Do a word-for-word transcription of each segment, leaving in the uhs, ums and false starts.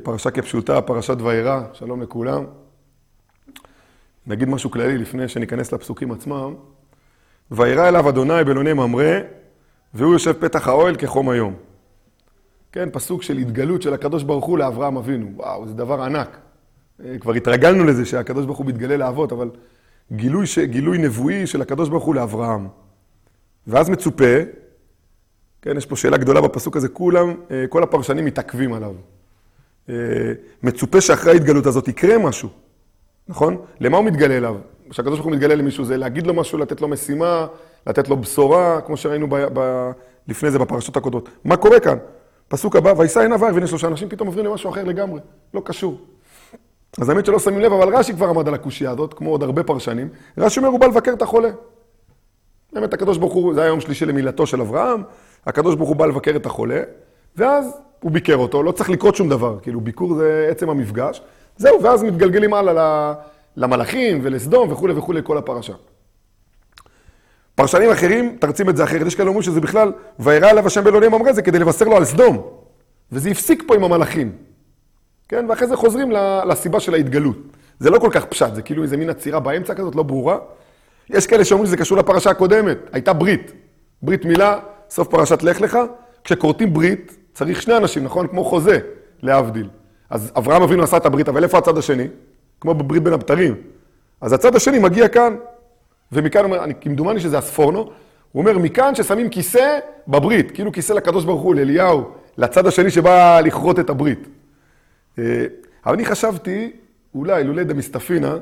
פרשה כפשוטה, פרשת וירא, שלום לכולם. נגיד משהו כללי לפני שניכנס לפסוקים עצמם. וירא אליו אדוני באלוני ממרא, והוא יושב פתח האוהל כחום היום. כן, פסוק של התגלות של הקדוש ברוך הוא לאברהם אבינו. וואו, זה דבר ענק. כבר התרגלנו לזה שהקדוש ברוך הוא מתגלה לאבות, אבל גילוי, ש... גילוי נבואי של הקדוש ברוך הוא לאברהם. ואז מצופה, כן, יש פה שאלה גדולה בפסוק הזה, כולם, כל הפרשנים מתעכבים עליו. מצופה שאחרי ההתגלות הזאת יקרה משהו, נכון? למה הוא מתגלה אליו? כשהקדוש ברוך הוא מתגלה למישהו זה להגיד לו משהו, לתת לו משימה, לתת לו בשורה, כמו שראינו ב... ב... לפני זה בפרשות הקודמות. מה קורה כאן? פסוק הבא, וישא עיניו וירא, והנה שלושה אנשים פתאום עוברים למשהו אחר לגמרי, לא קשור. אז האמת שלא שמים לב, אבל רש"י כבר עמד על הקושיה הזאת, כמו עוד הרבה פרשנים. רש"י אומר, הוא בא לבקר את החולה. באמת, הקדוש ברוך הוא, זה היה יום שלישי למילתו של אברהם, הקדוש ברוך הוא בא לבקר את החולה, ואז הוא ביקר אותו, לא צריך לקרות שום דבר, כאילו ביקור זה עצם המפגש, זהו, ואז מתגלגלים הלאה למלאכים ולסדום וכו' וכו' כל הפרשה. פרשנים אחרים תרצים את זה אחרת, יש כאלה אומרים שזה בכלל, וירא אליו השם באלוני ממרא, זה כדי לבשר לו על סדום, וזה הפסיק פה עם המלאכים. כן, ואחרי זה חוזרים לסיבה של ההתגלות. זה לא כל כך פשט, זה כאילו איזה מין עצירה באמצע כזאת, לא ברורה. יש כאלה שאומרים שזה קשור לפרשה הקודמת, הייתה ברית. ברית מילה, סוף פרשת לך לך. כשקוראים ברית, צריך שני אנשים, נכון? כמו חוזה, להבדיל. אז אברהם אבינו עשה את הברית, אבל איפה הצד השני? כמו בברית בין הבתרים. אז הצד השני מגיע כאן, ומכאן אומר, אני כמדומני שזה הספורנו, הוא אומר, מכאן ששמים כיסא בברית, כאילו כיסא לקדוש ברוך הוא, לאליהו, לצד השני שבא לכרות את הברית. אבל אני חשבתי, אולי, לולא דמסתפינא,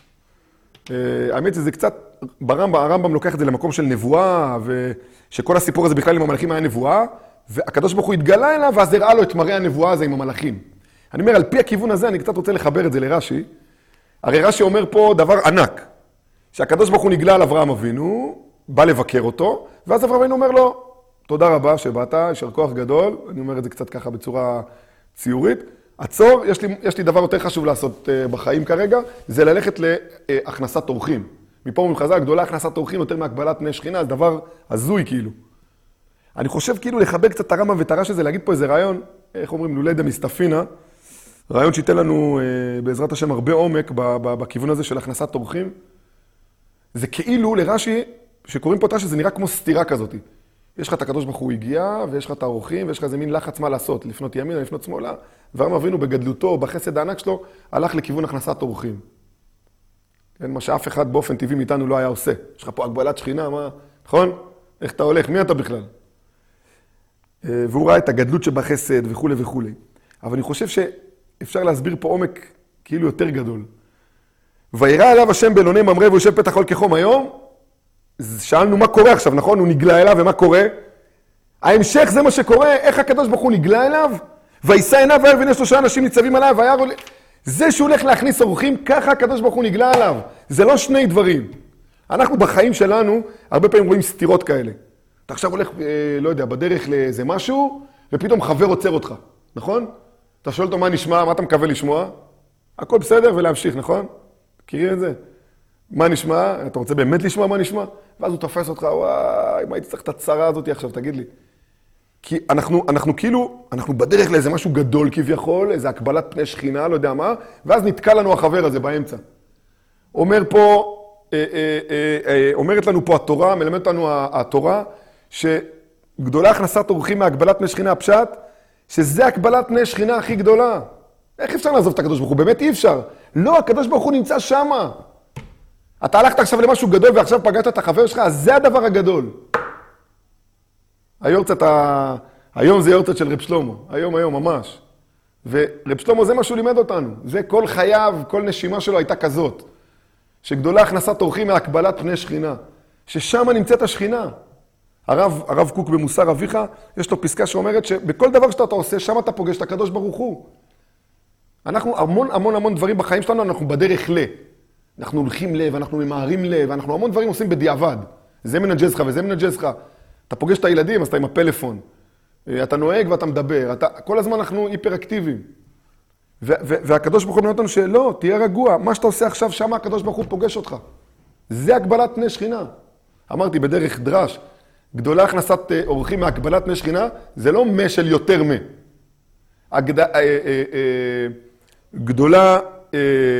האמת שזה קצת, ברמב"ם, הרמב"ם לוקח את זה למקום של נבואה, ושכל הסיפור הזה בכלל עם המלאכים היה נבואה, והקדוש ברוך הוא התגלה אליו, ואז הראה לו את מראה הנבואה הזה עם המלאכים. אני אומר, על פי הכיוון הזה, אני קצת רוצה לחבר את זה לרש"י. הרי רש"י אומר פה דבר ענק, שהקדוש ברוך הוא נגלה על אברהם אבינו, בא לבקר אותו, ואז אברהם אבינו אומר לו, תודה רבה שבאת, יישר כוח גדול, אני אומר את זה קצת ככה בצורה ציורית, עצור, יש לי, יש לי דבר יותר חשוב לעשות uh, בחיים כרגע, זה ללכת להכנסת אורחים. מפה ומחזה הגדולה, הכנסת אורחים יותר מהקבלת פני שכינה, זה דבר הזוי כאילו. אני חושב כאילו לחבר קצת את הרמב"ם ואת הרש"י הזה, להגיד פה איזה רעיון, איך אומרים, לולא דמסתפינא, רעיון שייתן לנו uh, בעזרת השם הרבה עומק ב- ב- בכיוון הזה של הכנסת אורחים. זה כאילו לרש"י, שקוראים פה תש"י, זה נראה כמו סתירה כזאת. יש לך את הקדוש ברוך הוא הגיע, ויש לך את האורחים, ויש לך איזה מין לחץ מה לעשות, לפנות ימינה, לפנות שמאלה, ואברהם אבינו בגדלותו, בחסד הענק שלו, הלך לכיוון הכנסת אורחים. כן, מה שאף אחד באופן טבעי מאיתנו לא היה עושה. יש לך פה הגבלת שכינה, מה, נכון? איך אתה הולך? מי אתה בכלל? והוא ראה את הגדלות שבחסד וכו' וכו'. אבל אני חושב שאפשר להסביר פה עומק כאילו יותר גדול. וירא אליו השם באלוני ממרא והוא יושב פתח האוהל כחום היום, שאלנו מה קורה עכשיו, נכון? הוא נגלה אליו, ומה קורה? ההמשך זה מה שקורה, איך הקדוש ברוך הוא נגלה אליו? וישא עיניו וירא, והנה שלושה אנשים ניצבים עליו, וירא... זה שהוא הולך להכניס אורחים, ככה הקדוש ברוך הוא נגלה עליו. זה לא שני דברים. אנחנו בחיים שלנו, הרבה פעמים רואים סתירות כאלה. אתה עכשיו הולך, לא יודע, בדרך לאיזה משהו, ופתאום חבר עוצר אותך, נכון? אתה שואל אותו מה נשמע, מה אתה מקווה לשמוע? הכל בסדר ולהמשיך, נכון? מכירים את זה? מה נשמע? אתה רוצה באמת לשמוע מה נשמע? ואז הוא תופס אותך, וואי, מה הייתי צריך את הצרה הזאת עכשיו, תגיד לי. כי אנחנו, אנחנו כאילו, אנחנו בדרך לאיזה משהו גדול כביכול, איזה הקבלת פני שכינה, לא יודע מה, ואז נתקע לנו החבר הזה באמצע. אומר פה, אה, אה, אה, אה, אומרת לנו פה התורה, מלמדת לנו התורה, שגדולה הכנסת אורחים מהקבלת פני שכינה הפשט, שזה הקבלת פני שכינה הכי גדולה. איך אפשר לעזוב את הקדוש ברוך הוא? באמת אי אפשר. לא, הקדוש ברוך הוא נמצא שמה. אתה הלכת עכשיו למשהו גדול ועכשיו פגשת את החבר שלך, אז זה הדבר הגדול. היורצת, ה... היום זה יורצת של רב שלמה, היום היום ממש. ורב שלמה זה מה שהוא לימד אותנו, זה כל חייו, כל נשימה שלו הייתה כזאת. שגדולה הכנסת אורחים מהקבלת פני שכינה, ששם נמצאת השכינה. הרב, הרב קוק במוסר אביך, יש לו פסקה שאומרת שבכל דבר שאתה עושה, שם אתה פוגש את הקדוש ברוך הוא. אנחנו המון המון המון דברים בחיים שלנו, אנחנו בדרך ל. אנחנו הולכים לב, אנחנו ממהרים לב, אנחנו המון דברים עושים בדיעבד. זה מנג'ז לך וזה מנג'ז לך. אתה פוגש את הילדים, אז אתה עם הפלאפון. אתה נוהג ואתה מדבר. אתה, כל הזמן אנחנו היפראקטיביים. והקדוש ברוך הוא אומר אותנו שלא, תהיה רגוע. מה שאתה עושה עכשיו, שם הקדוש ברוך הוא פוגש אותך. זה הגבלת פני שכינה. אמרתי בדרך דרש, גדולה הכנסת אורחים מהגבלת פני שכינה, זה לא מה של יותר מה. הגד... אה, אה, אה, גדולה, אה,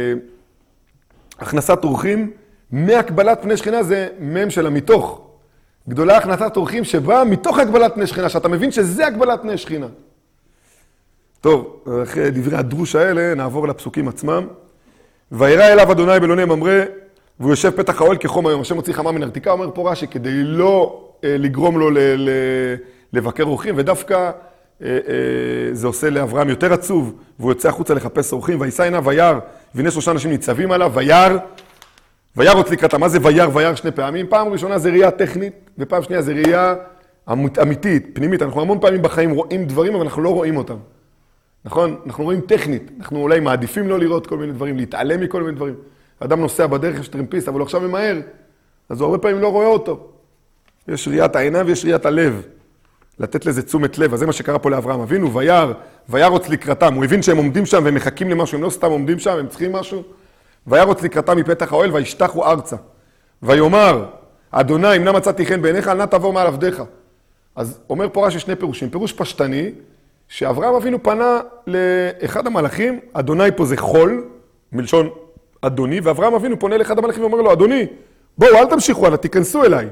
הכנסת אורחים, מהקבלת פני שכינה זה מם של המתוך. גדולה הכנסת אורחים שבאה מתוך הקבלת פני שכינה, שאתה מבין שזה הקבלת פני שכינה. טוב, אחרי דברי הדרוש האלה, נעבור לפסוקים עצמם. וירא אליו אדוני באלוני ממרא, והוא יושב פתח האוהל כחום היום. השם מוציא חמה מן הרתיקה, אומר פה רש"י, כדי לא אה, לגרום לו ל- ל- לבקר אורחים, ודווקא אה, אה, זה עושה לאברהם יותר עצוב, והוא יוצא החוצה לחפש אורחים, וישא עיניו וירא, והנה שלושה אנשים ניצבים עליו, וירא, וירוץ לקראתם. מה זה וירא? וירא שני פעמים. פעם ראשונה זה ראייה טכנית, ופעם שנייה זה ראייה אמיתית, פנימית. אנחנו המון פעמים בחיים רואים דברים, אבל אנחנו לא רואים אותם. נכון? אנחנו רואים טכנית. אנחנו אולי מעדיפים לא לראות כל מיני דברים, להתעלם מכל מיני דברים. האדם נוסע בדרך, יש טרמפיסט, אבל הוא עכשיו ממהר, אז הוא הרבה פעמים לא רואה אותו. יש ראיית העיניים ויש ראיית הלב. לתת לזה תשומת לב. אז זה מה שקרה פה לאברהם אבינו, וירא, וירוץ לקראתם. הוא הבין שהם עומדים שם והם מחכים למשהו, הם לא סתם עומדים שם, הם צריכים משהו. וירוץ לקראתם מפתח האוהל, וישתחו ארצה. ויאמר, אדוני, אם נא מצאתי חן בעיניך, אל נא תעבור מעל עבדיך. אז אומר פה רש"י שני פירושים. פירוש פשטני, שאברהם אבינו פנה לאחד המלאכים, אדוני פה זה חול, מלשון אדוני, ואברהם אבינו פונה לאחד המלאכים ואומר לו, אדוני, בואו, אל תמשיכו, אל תיכנסו אליי.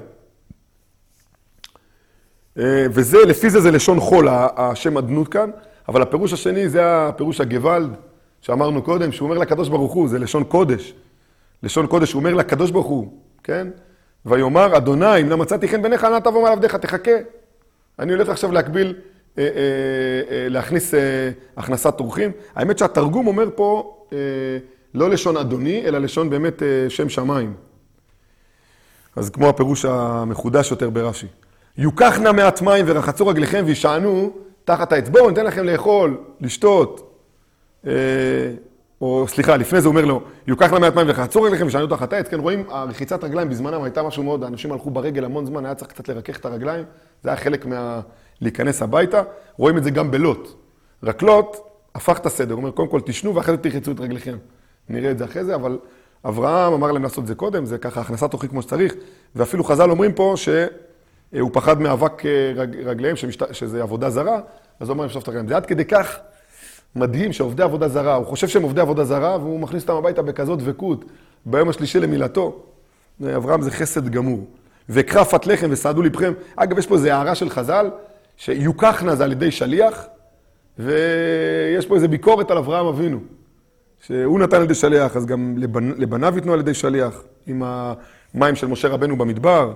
וזה, לפי זה זה לשון חול, השם אדנות כאן, אבל הפירוש השני זה הפירוש הגוואלד, שאמרנו קודם, שהוא אומר לקדוש ברוך הוא, זה לשון קודש. לשון קודש, הוא אומר לקדוש ברוך הוא, כן? ויאמר, אדוני, אם לא מצאתי חן בעיניך, אל נא תעבור מעל עבדיך, תחכה. אני הולך עכשיו להקביל, אה, אה, אה, להכניס אה, הכנסת אורחים. האמת שהתרגום אומר פה, אה, לא לשון אדוני, אלא לשון באמת אה, שם שמיים. אז כמו הפירוש המחודש יותר ברש"י. יוקח נא מעט מים ורחצו רגליכם וישענו תחת האצבעו, ניתן לכם לאכול, לשתות. אה, או סליחה, לפני זה הוא אומר לו, יוקח נא מעט מים ורחצו רגליכם וישענו תחת העץ. כן, רואים, הרחיצת רגליים בזמנם הייתה משהו מאוד, האנשים הלכו ברגל המון זמן, היה צריך קצת לרכך את הרגליים, זה היה חלק מה... להיכנס הביתה. רואים את זה גם בלוט. רק לוט הפך את הסדר, הוא אומר, קודם כל תשנו ואחרי זה תרחצו את רגליכם. נראה את זה אחרי זה, אבל אברהם אמר להם לעשות את זה קודם, זה ככה הכנסת אורחים כמו שצריך, ואפילו חז"ל אומרים פה שהוא פחד מאבק רג, רגליהם, שמשת... שזה עבודה זרה, אז הוא אומר, אפשר לפתח להם. זה עד כדי כך מדהים שעובדי עבודה זרה, הוא חושב שהם עובדי עבודה זרה, והוא מכניס אותם הביתה בכזאת דבקות, ביום השלישי למילתו. אברהם זה חסד גמור. וקרא פת לחם וסעדו לבכם. אגב, יש פה איזו הערה של חז"ל, שיוקחנה זה על ידי שליח, ויש פה איזו ביקורת על אברהם אבינו. שהוא נתן על ידי שליח, אז גם לבנ... לבניו ייתנו על ידי שליח, עם המים של משה רבנו במדבר.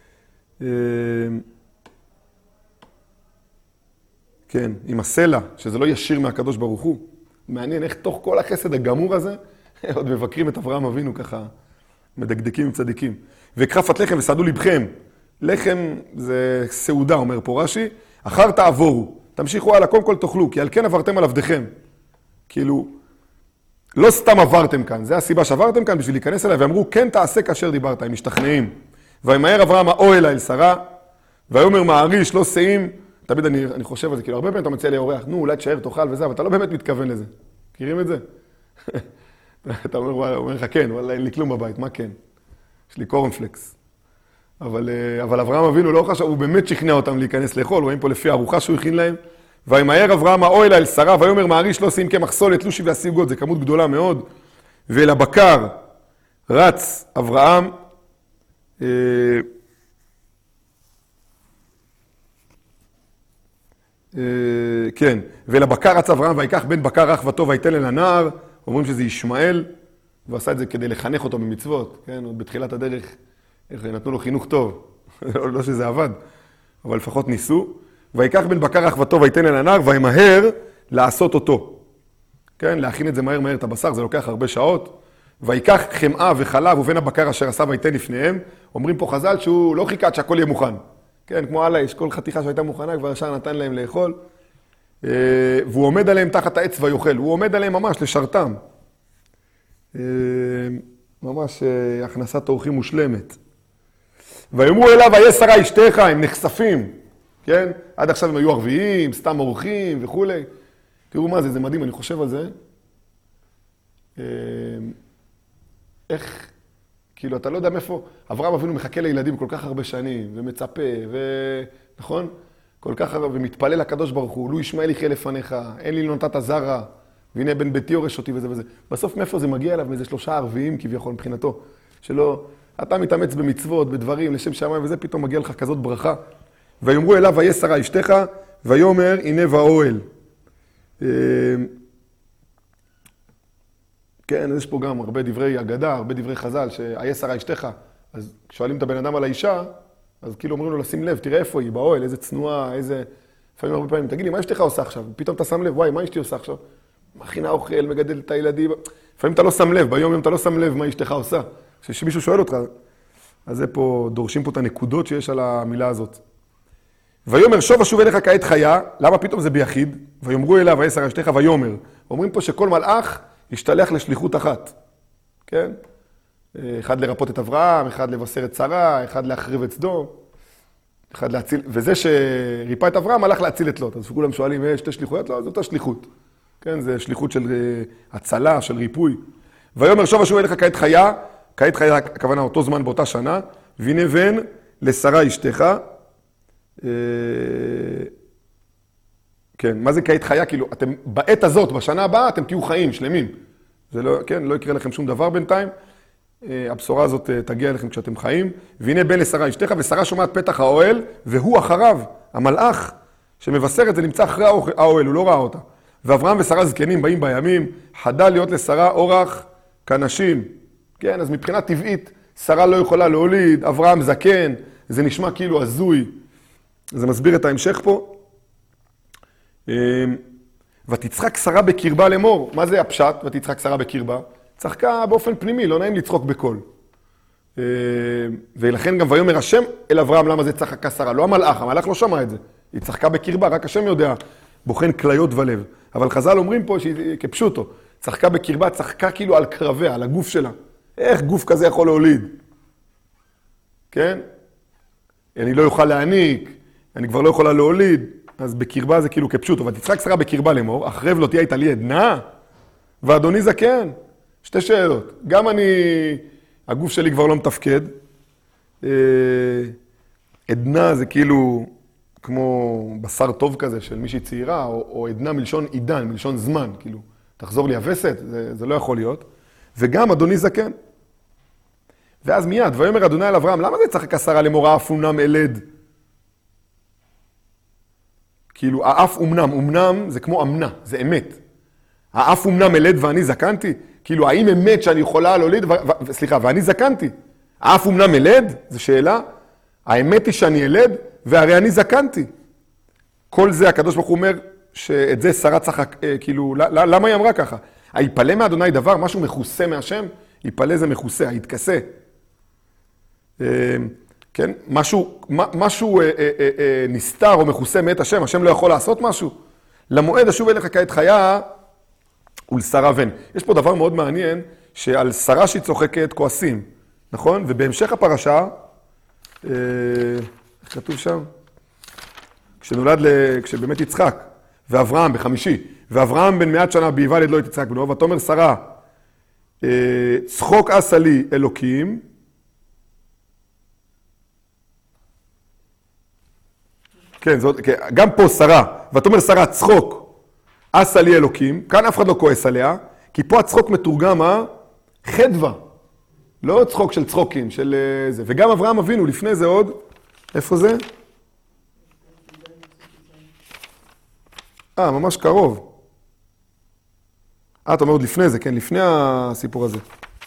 כן, עם הסלע, שזה לא ישיר מהקדוש ברוך הוא. מעניין איך תוך כל החסד הגמור הזה, עוד מבקרים את אברהם אבינו ככה, מדקדקים עם צדיקים. וקרא פת לחם וסעדו לבכם. לחם זה סעודה, אומר פה רש"י. אחר תעבורו, תמשיכו הלאה, קודם כל תאכלו, כי על כן עברתם על עבדיכם. כאילו, לא סתם עברתם כאן, זה הסיבה שעברתם כאן בשביל להיכנס אליי, ואמרו, כן תעשה כאשר דיברת, הם משתכנעים. וימהר אברהם האוהל אל שרה, ויאמר מעריש, לא שאים. תמיד אני, אני חושב על זה, כאילו, הרבה פעמים אתה מציע לי אורח, נו, אולי תשאר, תאכל וזה, אבל אתה לא באמת מתכוון לזה. מכירים את זה? אתה אומר, וואלה, אומר לך, כן, וואלה, אין לי כלום בבית, מה כן? יש לי קורנפלקס. אבל, אבל אברהם אבינו לא חשב, הוא באמת שכנע אותם להיכנס לאכול, רואים פה לפי הארוחה שהוא הכין להם. וימהר אברהם האוהל אל שרה, ויאמר מעריש לא שאים קמח סולת, לושי והשיגות, זה כמות גדולה מאוד. ואל הבקר רץ אברהם, אה, אה, כן, ואל הבקר רץ אברהם, ויקח בן בקר רך וטוב, ויתן אל הנער, אומרים שזה ישמעאל, ועשה את זה כדי לחנך אותו במצוות, כן, עוד בתחילת הדרך, נתנו לו חינוך טוב, לא שזה עבד, אבל לפחות ניסו. ויקח בן בקר רך וטוב, ויתן אל הנער, וימהר לעשות אותו. כן, להכין את זה מהר מהר את הבשר, זה לוקח הרבה שעות. ויקח חמאה וחלב ובין הבקר אשר עשה ויתן לפניהם. אומרים פה חז"ל שהוא לא חיכה שהכל יהיה מוכן. כן, כמו הלאה, יש כל חתיכה שהייתה מוכנה, כבר ישר נתן להם לאכול. והוא עומד עליהם תחת העץ ויאכל. הוא עומד עליהם ממש לשרתם. ממש הכנסת אורחים מושלמת. ויאמרו אליו, היה שרה אשתך, הם נחשפים. כן? עד עכשיו הם היו ערביים, סתם אורחים וכו'. תראו מה זה, זה מדהים, אני חושב על זה. איך, כאילו, אתה לא יודע מאיפה, אברהם אבינו מחכה לילדים כל כך הרבה שנים, ומצפה, ו... נכון? כל כך הרבה, ומתפלל לקדוש ברוך הוא, לו ישמעאל יחיה לפניך, אין לי לא נתת זרע, והנה בן ביתי יורש אותי וזה וזה. בסוף מאיפה זה מגיע אליו? מאיזה שלושה ערביים כביכול מבחינתו, שלא, אתה מתאמץ במצוות, בדברים, לשם שמיים, וזה פתאום מגיע לך כזאת ברכה. ויאמרו אליו, ויהיה שרה אשתך, ויאמר, הנה באוהל. כן, יש פה גם הרבה דברי אגדה, הרבה דברי חז"ל, שהיה שרה אשתך. אז כששואלים את הבן אדם על האישה, אז כאילו אומרים לו לשים לב, תראה איפה היא, באוהל, איזה צנועה, איזה... לפעמים הרבה פעמים, תגיד לי, מה אשתך עושה עכשיו? פתאום אתה שם לב, וואי, מה אשתי עושה עכשיו? מכינה אוכל, מגדל את הילדים. לפעמים אתה לא שם לב, ביום יום אתה לא שם לב מה אשתך עושה. כשמישהו שואל אותך, אז זה פה, דורשים פה את הנקודות שיש על המילה הזאת. ויאמר שוב אשוב אליך כעת חיה, למה פתאום זה ביחיד? ויאמרו אליו, ויהיה שרה אשתך, ויאמר. אומרים פה שכל מלאך ישתלח לשליחות אחת. כן? אחד לרפות את אברהם, אחד לבשר את שרה, אחד להחריב את סדום, אחד להציל, וזה שריפא את אברהם הלך להציל את לוט. אז כולם שואלים, יש שתי שליחויות? לא, זאת השליחות. כן, זה שליחות של הצלה, של ריפוי. ויאמר שוב אשוב אליך כעת חיה, כעת חיה הכוונה אותו זמן באותה שנה, והנה בן לשרה אשתך. כן, מה זה כעת חיה? כאילו, אתם בעת הזאת, בשנה הבאה, אתם תהיו חיים, שלמים. זה לא, כן, לא יקרה לכם שום דבר בינתיים. הבשורה הזאת תגיע אליכם כשאתם חיים. והנה בן לשרה אשתך, ושרה שומעת פתח האוהל, והוא אחריו, המלאך שמבשר את זה נמצא אחרי האוהל, הוא לא ראה אותה. ואברהם ושרה זקנים באים בימים, חדל להיות לשרה אורח כנשים. כן, אז מבחינה טבעית, שרה לא יכולה להוליד, אברהם זקן, זה נשמע כאילו הזוי. זה מסביר את ההמשך פה. ותצחק שרה בקרבה לאמור. מה זה הפשט? ותצחק שרה בקרבה. צחקה באופן פנימי, לא נעים לצחוק בקול. ולכן גם ויאמר השם אל אברהם, למה זה צחקה שרה? לא המלאך, המלאך לא שמע את זה. היא צחקה בקרבה, רק השם יודע, בוחן כליות ולב. אבל חז"ל אומרים פה שהיא כפשוטו. צחקה בקרבה, צחקה כאילו על קרביה, על הגוף שלה. איך גוף כזה יכול להוליד? כן? אני לא יוכל להעניק, אני כבר לא יכולה להוליד. אז בקרבה זה כאילו כפשוטו. ותצחק שרה בקרבה לאמור, אחרב לא תהיה איתה לי עדנה, ואדוני זקן. שתי שאלות. גם אני, הגוף שלי כבר לא מתפקד. עדנה זה כאילו כמו בשר טוב כזה של מישהי צעירה, או, או עדנה מלשון עידן, מלשון זמן, כאילו, תחזור לי הווסת, זה, זה לא יכול להיות. וגם אדוני זקן. ואז מיד, ויאמר אדוני אל אברהם, למה זה צחקה שרה לאמור האף אומנם אלד? כאילו, האף אומנם, אומנם זה כמו אמנה, זה אמת. האף אומנם אלד ואני זקנתי? כאילו, האם אמת שאני יכולה להוליד, ו... ו... סליחה, ואני זקנתי? האף אומנם אלד? זו שאלה. האמת היא שאני אלד, והרי אני זקנתי. כל זה, הקדוש ברוך הוא אומר, שאת זה שרה צחק, כאילו, למה היא אמרה ככה? היפלא מאדוני דבר, משהו מכוסה מהשם, היפלא זה מכוסה, היתכסה. כן? משהו, משהו נסתר או מכוסה מאת השם, השם לא יכול לעשות משהו. למועד אשוב אליך כעת חיה ולשרה בן. יש פה דבר מאוד מעניין, שעל שרה שהיא צוחקת כועסים, נכון? ובהמשך הפרשה, איך כתוב שם? כשנולד, כשבאמת יצחק, ואברהם בחמישי, ואברהם בן מעט שנה בהיוולד לא יצחק בנו, ותאמר שרה, צחוק עשה לי אלוקים, כן, זאת, כן, גם פה שרה, ותאמר שרה, צחוק עשה לי אלוקים, כאן אף אחד לא כועס עליה, כי פה הצחוק מתורגם, חדווה, לא צחוק של צחוקים, של זה, וגם אברהם אבינו, לפני זה עוד, איפה זה? אה, ממש קרוב. אה, אתה אומר עוד לפני זה, כן, לפני הסיפור הזה.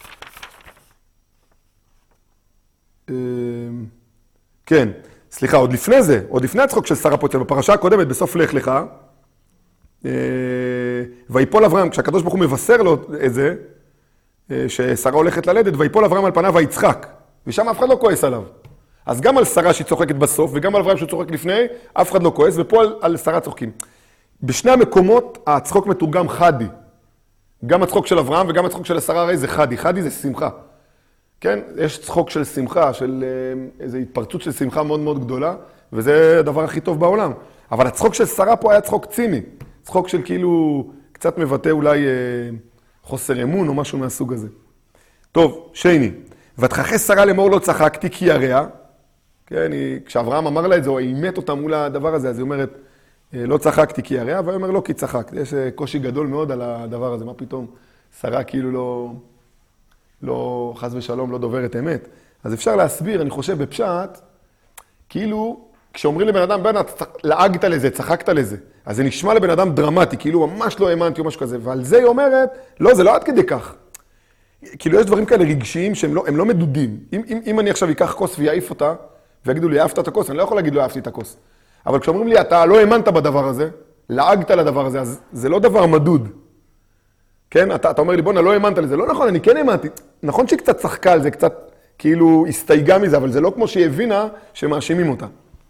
כן, סליחה, עוד לפני זה, עוד לפני הצחוק של שרה פה, בפרשה הקודמת, בסוף לך לך, ויפול אברהם, כשהקדוש ברוך הוא מבשר לו את זה, ששרה הולכת ללדת, ויפול אברהם על פניו ויצחק, ושם אף אחד לא כועס עליו. אז גם על שרה שהיא צוחקת בסוף, וגם על אברהם שהוא צוחק לפני, אף אחד לא כועס, ופה על, על שרה צוחקים. בשני המקומות הצחוק מתורגם חדי. גם הצחוק של אברהם וגם הצחוק של שרה הרי זה חדי. חדי זה שמחה. כן? יש צחוק של שמחה, של איזו התפרצות של שמחה מאוד מאוד גדולה, וזה הדבר הכי טוב בעולם. אבל הצחוק של שרה פה היה צחוק ציני. צחוק של כאילו קצת מבטא אולי אה, חוסר אמון או משהו מהסוג הזה. טוב, שני. ותחכה שרה לאמור לא צחקתי כי יראה, כן, היא, כשאברהם אמר לה את זה, או אימת אותה מול הדבר הזה, אז היא אומרת, לא צחקתי כי יראה, והיא אומר, לא כי צחקת. יש קושי גדול מאוד על הדבר הזה, מה פתאום? שרה כאילו לא, לא, חס ושלום, לא דוברת אמת. אז אפשר להסביר, אני חושב, בפשט, כאילו, כשאומרים לבן אדם, בן, לעגת לזה, צחקת לזה, אז זה נשמע לבן אדם דרמטי, כאילו ממש לא האמנתי או משהו כזה, ועל זה היא אומרת, לא, זה לא עד כדי כך. כאילו יש דברים כאלה רגשיים שהם לא, הם לא מדודים. אם, אם, אם אני עכשיו אקח כוס ויעיף אותה, ויגידו לי, אהבת את הכוס, אני לא יכול להגיד, לא אהבתי את הכוס. אבל כשאומרים לי, אתה לא האמנת בדבר הזה, לעגת לדבר הזה, אז זה לא דבר מדוד. כן? אתה, אתה אומר לי, בוא, לא האמנת לזה. לא נכון, אני כן האמנתי. נכון שהיא קצת צחקה על זה, קצת כאילו הסתייגה מזה, אבל זה לא כמו שהיא הבינה שמאשימים אותה.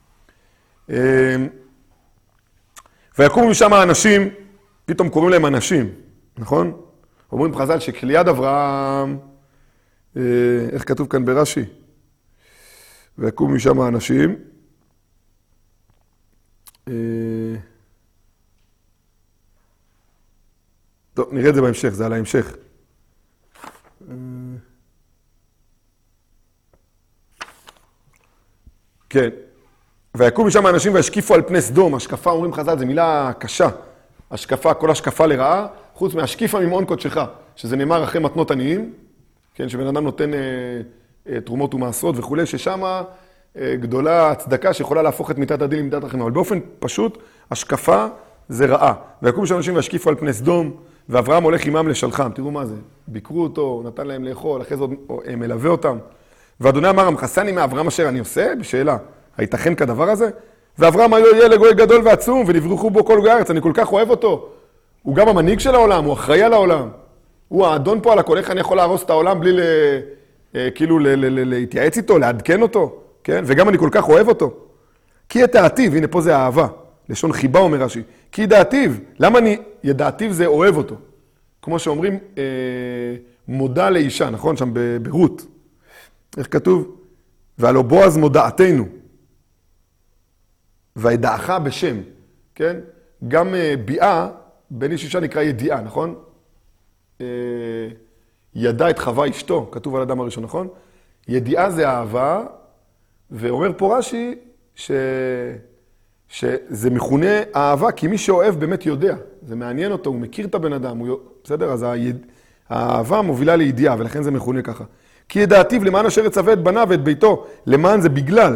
ויקומו משם האנשים, פתאום קוראים להם אנשים, נכון? אומרים חז"ל שכליד אברהם, איך כתוב כאן ברש"י? ויקומו משם האנשים, טוב, נראה את זה בהמשך, זה על ההמשך. כן. ויקום משם האנשים והשקיפו על פני סדום. השקפה, אומרים חז"ל, זו מילה קשה. השקפה, כל השקפה לרעה, חוץ מהשקיפה ממעון קודשך, שזה נאמר אחרי מתנות עניים, כן, שבן אדם נותן אה, אה, תרומות ומעשרות וכו', ששם אה, גדולה הצדקה שיכולה להפוך את מיתת הדין למיתת רחמים. אבל באופן פשוט, השקפה זה רעה. ויקום משם האנשים והשקיפו על פני סדום, ואברהם הולך עמם לשלחם. תראו מה זה, ביקרו אותו, נתן להם לאכול, אחרי זה מלווה אותם. ואדוני אמר, המחסני מאברהם אשר אני עושה? בשאלה. הייתכן כדבר הזה? ואברהם היה ילד גוי גדול ועצום, ונברכו בו כל גוי הארץ. אני כל כך אוהב אותו. הוא גם המנהיג של העולם, הוא אחראי על העולם. הוא האדון פה על הכל, איך אני יכול להרוס את העולם בלי ל... כאילו ל... ל... ל... להתייעץ איתו, לעדכן אותו, כן? וגם אני כל כך אוהב אותו. כי ידעתיו, הנה פה זה אהבה. לשון חיבה אומר רש"י. כי ידעתיו, למה אני... ידעתיו זה אוהב אותו. כמו שאומרים, אה... מודע לאישה, נכון? שם ברות. איך כתוב? והלא בועז מודעתנו. וידעך בשם, כן? גם ביאה, בין איש אישה נקרא ידיעה, נכון? ידע את חווה אשתו, כתוב על אדם הראשון, נכון? ידיעה זה אהבה, ואומר פה רש"י ש... שזה מכונה אהבה, כי מי שאוהב באמת יודע. זה מעניין אותו, הוא מכיר את הבן אדם, הוא... בסדר? אז היד... האהבה מובילה לידיעה, ולכן זה מכונה ככה. כי ידעתיו למען אשר יצווה את בניו ואת ביתו, למען זה בגלל.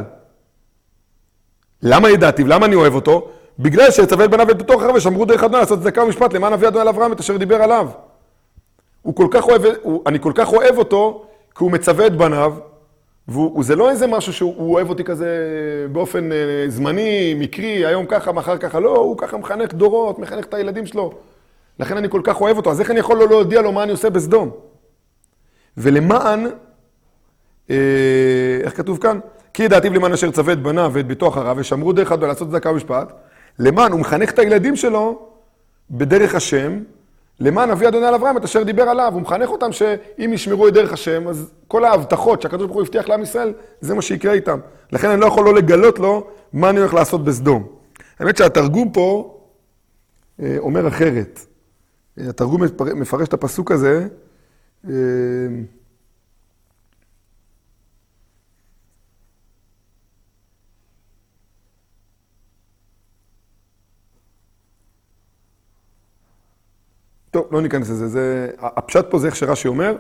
למה ידעתיו? למה אני אוהב אותו? בגלל שיצווה את בניו ואת ביתו אחר ושמרו דרך אדוני לעשות צדקה ומשפט למען אבי אדוני על אברהם את אשר דיבר עליו. הוא כל כך אוהב, הוא, אני כל כך אוהב אותו כי הוא מצווה את בניו, וזה לא איזה משהו שהוא אוהב אותי כזה באופן אה, זמני, מקרי, היום ככה, מחר ככה, לא, הוא ככה מחנך דורות, מחנך את הילדים שלו. לכן אני כל כך אוהב אותו, אז איך אני יכול לא להודיע לו מה אני עושה בסדום? ולמען, אה, איך כתוב כאן? כי ידעתיו למען אשר צווה את בניו ואת ביתו אחריו, ושמרו דרך אדוני לעשות צדקה ומשפט, למען, הוא מחנך את הילדים שלו בדרך השם, למען אבי אדוני על אברהם את אשר דיבר עליו, הוא מחנך אותם שאם ישמרו את דרך השם, אז כל ההבטחות שהקדוש ברוך הוא הבטיח לעם ישראל, זה מה שיקרה איתם. לכן אני לא יכול לא לגלות לו מה אני הולך לעשות בסדום. האמת שהתרגום פה אה, אומר אחרת. התרגום מפרש את הפסוק הזה, אה, טוב, לא ניכנס לזה, זה, הפשט פה זה איך שרש"י אומר.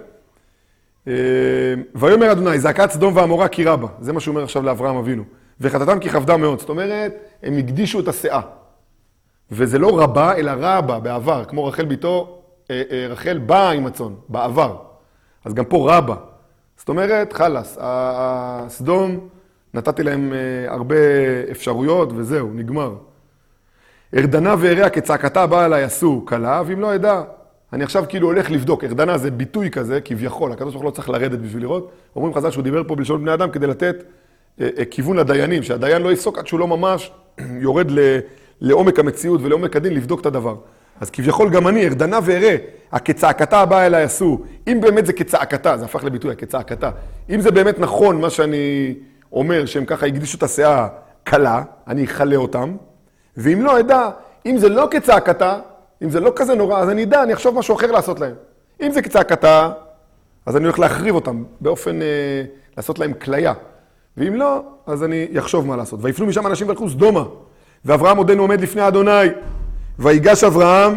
ויאמר אדוני, זעקת סדום ועמורה כי רבה. זה מה שהוא אומר עכשיו לאברהם אבינו. וחטאתם כי כבדה מאוד. זאת אומרת, הם הקדישו את הסאה. וזה לא רבה, אלא רבה, בעבר. כמו רחל ביתו, רחל באה עם הצאן, בעבר. אז גם פה רבה. זאת אומרת, חלס, הסדום, נתתי להם הרבה אפשרויות וזהו, נגמר. ארדנה והרע כצעקתה באה אליי עשו קלה, ואם לא ידע, אני עכשיו כאילו הולך לבדוק. ארדנה זה ביטוי כזה, כביכול, הקדוש ברוך הוא לא צריך לרדת בשביל לראות. אומרים חז"ל שהוא דיבר פה בלשון בני אדם כדי לתת אה, אה, כיוון לדיינים, שהדיין לא יפסוק עד שהוא לא ממש יורד ל, לעומק המציאות ולעומק הדין לבדוק את הדבר. אז כביכול גם אני, ארדנה והרע, הכצעקתה באה אליי עשו. אם באמת זה כצעקתה, זה הפך לביטוי, הכצעקתה. אם זה באמת נכון מה שאני אומר, שהם ככה הקדישו את הסאה קלה, אני אחלה אותם. ואם לא אדע, אם זה לא כצעקתה, אם זה לא כזה נורא, אז אני אדע, אני אחשוב משהו אחר לעשות להם. אם זה כצעקתה, אז אני הולך להחריב אותם, באופן, אה, לעשות להם כליה. ואם לא, אז אני יחשוב מה לעשות. ויפנו משם אנשים והלכו סדומה, ואברהם עודנו עומד לפני אדוני, ויגש אברהם,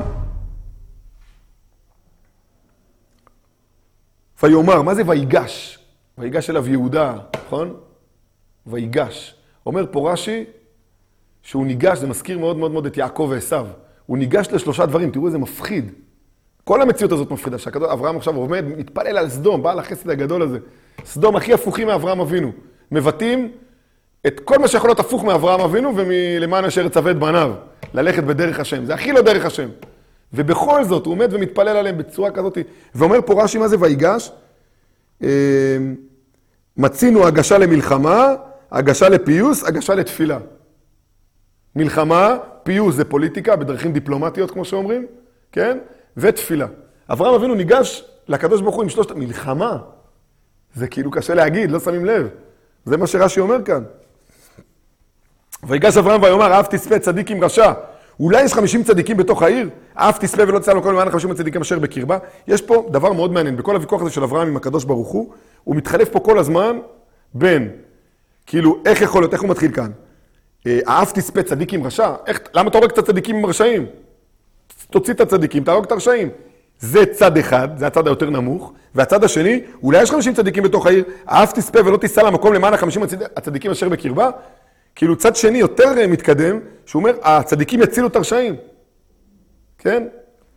ויאמר, מה זה ויגש? ויגש אליו יהודה, נכון? ויגש. אומר פה רש"י, שהוא ניגש, זה מזכיר מאוד מאוד מאוד את יעקב ועשיו. הוא ניגש לשלושה דברים, תראו איזה מפחיד. כל המציאות הזאת מפחידה, שאברהם עכשיו עומד, מתפלל על סדום, בעל החסד הגדול הזה. סדום הכי הפוכים מאברהם אבינו. מבטאים את כל מה שיכול להיות הפוך מאברהם אבינו, ולמען אשר יצווה את בניו, ללכת בדרך השם. זה הכי לא דרך השם. ובכל זאת, הוא עומד ומתפלל עליהם בצורה כזאת. ואומר פה רש"י, מה זה ויגש? מצינו הגשה למלחמה, הגשה לפיוס, הגשה לתפילה. מלחמה, פיוס זה פוליטיקה, בדרכים דיפלומטיות, כמו שאומרים, כן? ותפילה. אברהם אבינו ניגש לקדוש ברוך הוא עם שלושת... מלחמה. זה כאילו קשה להגיד, לא שמים לב. זה מה שרש"י אומר כאן. ויגש אברהם ויאמר, אף תספה צדיק עם רשע. אולי יש חמישים צדיקים בתוך העיר? אף תספה ולא תסע לו כל למען חמישים צדיקים אשר בקרבה. יש פה דבר מאוד מעניין. בכל הוויכוח הזה של אברהם עם הקדוש ברוך הוא, הוא מתחלף פה כל הזמן בין, כאילו, איך יכול להיות, איך הוא מתחיל כאן? אף תספה צדיק עם רשע? איך, למה אתה הורג את הצדיקים עם רשעים? תוציא את הצדיקים, תהרוג את הרשעים. זה צד אחד, זה הצד היותר נמוך, והצד השני, אולי יש חמישים צדיקים בתוך העיר, אף תספה ולא תיסע למקום למען החמישים הצדיקים אשר בקרבה, כאילו צד שני יותר מתקדם, שהוא אומר, הצדיקים יצילו את הרשעים. כן?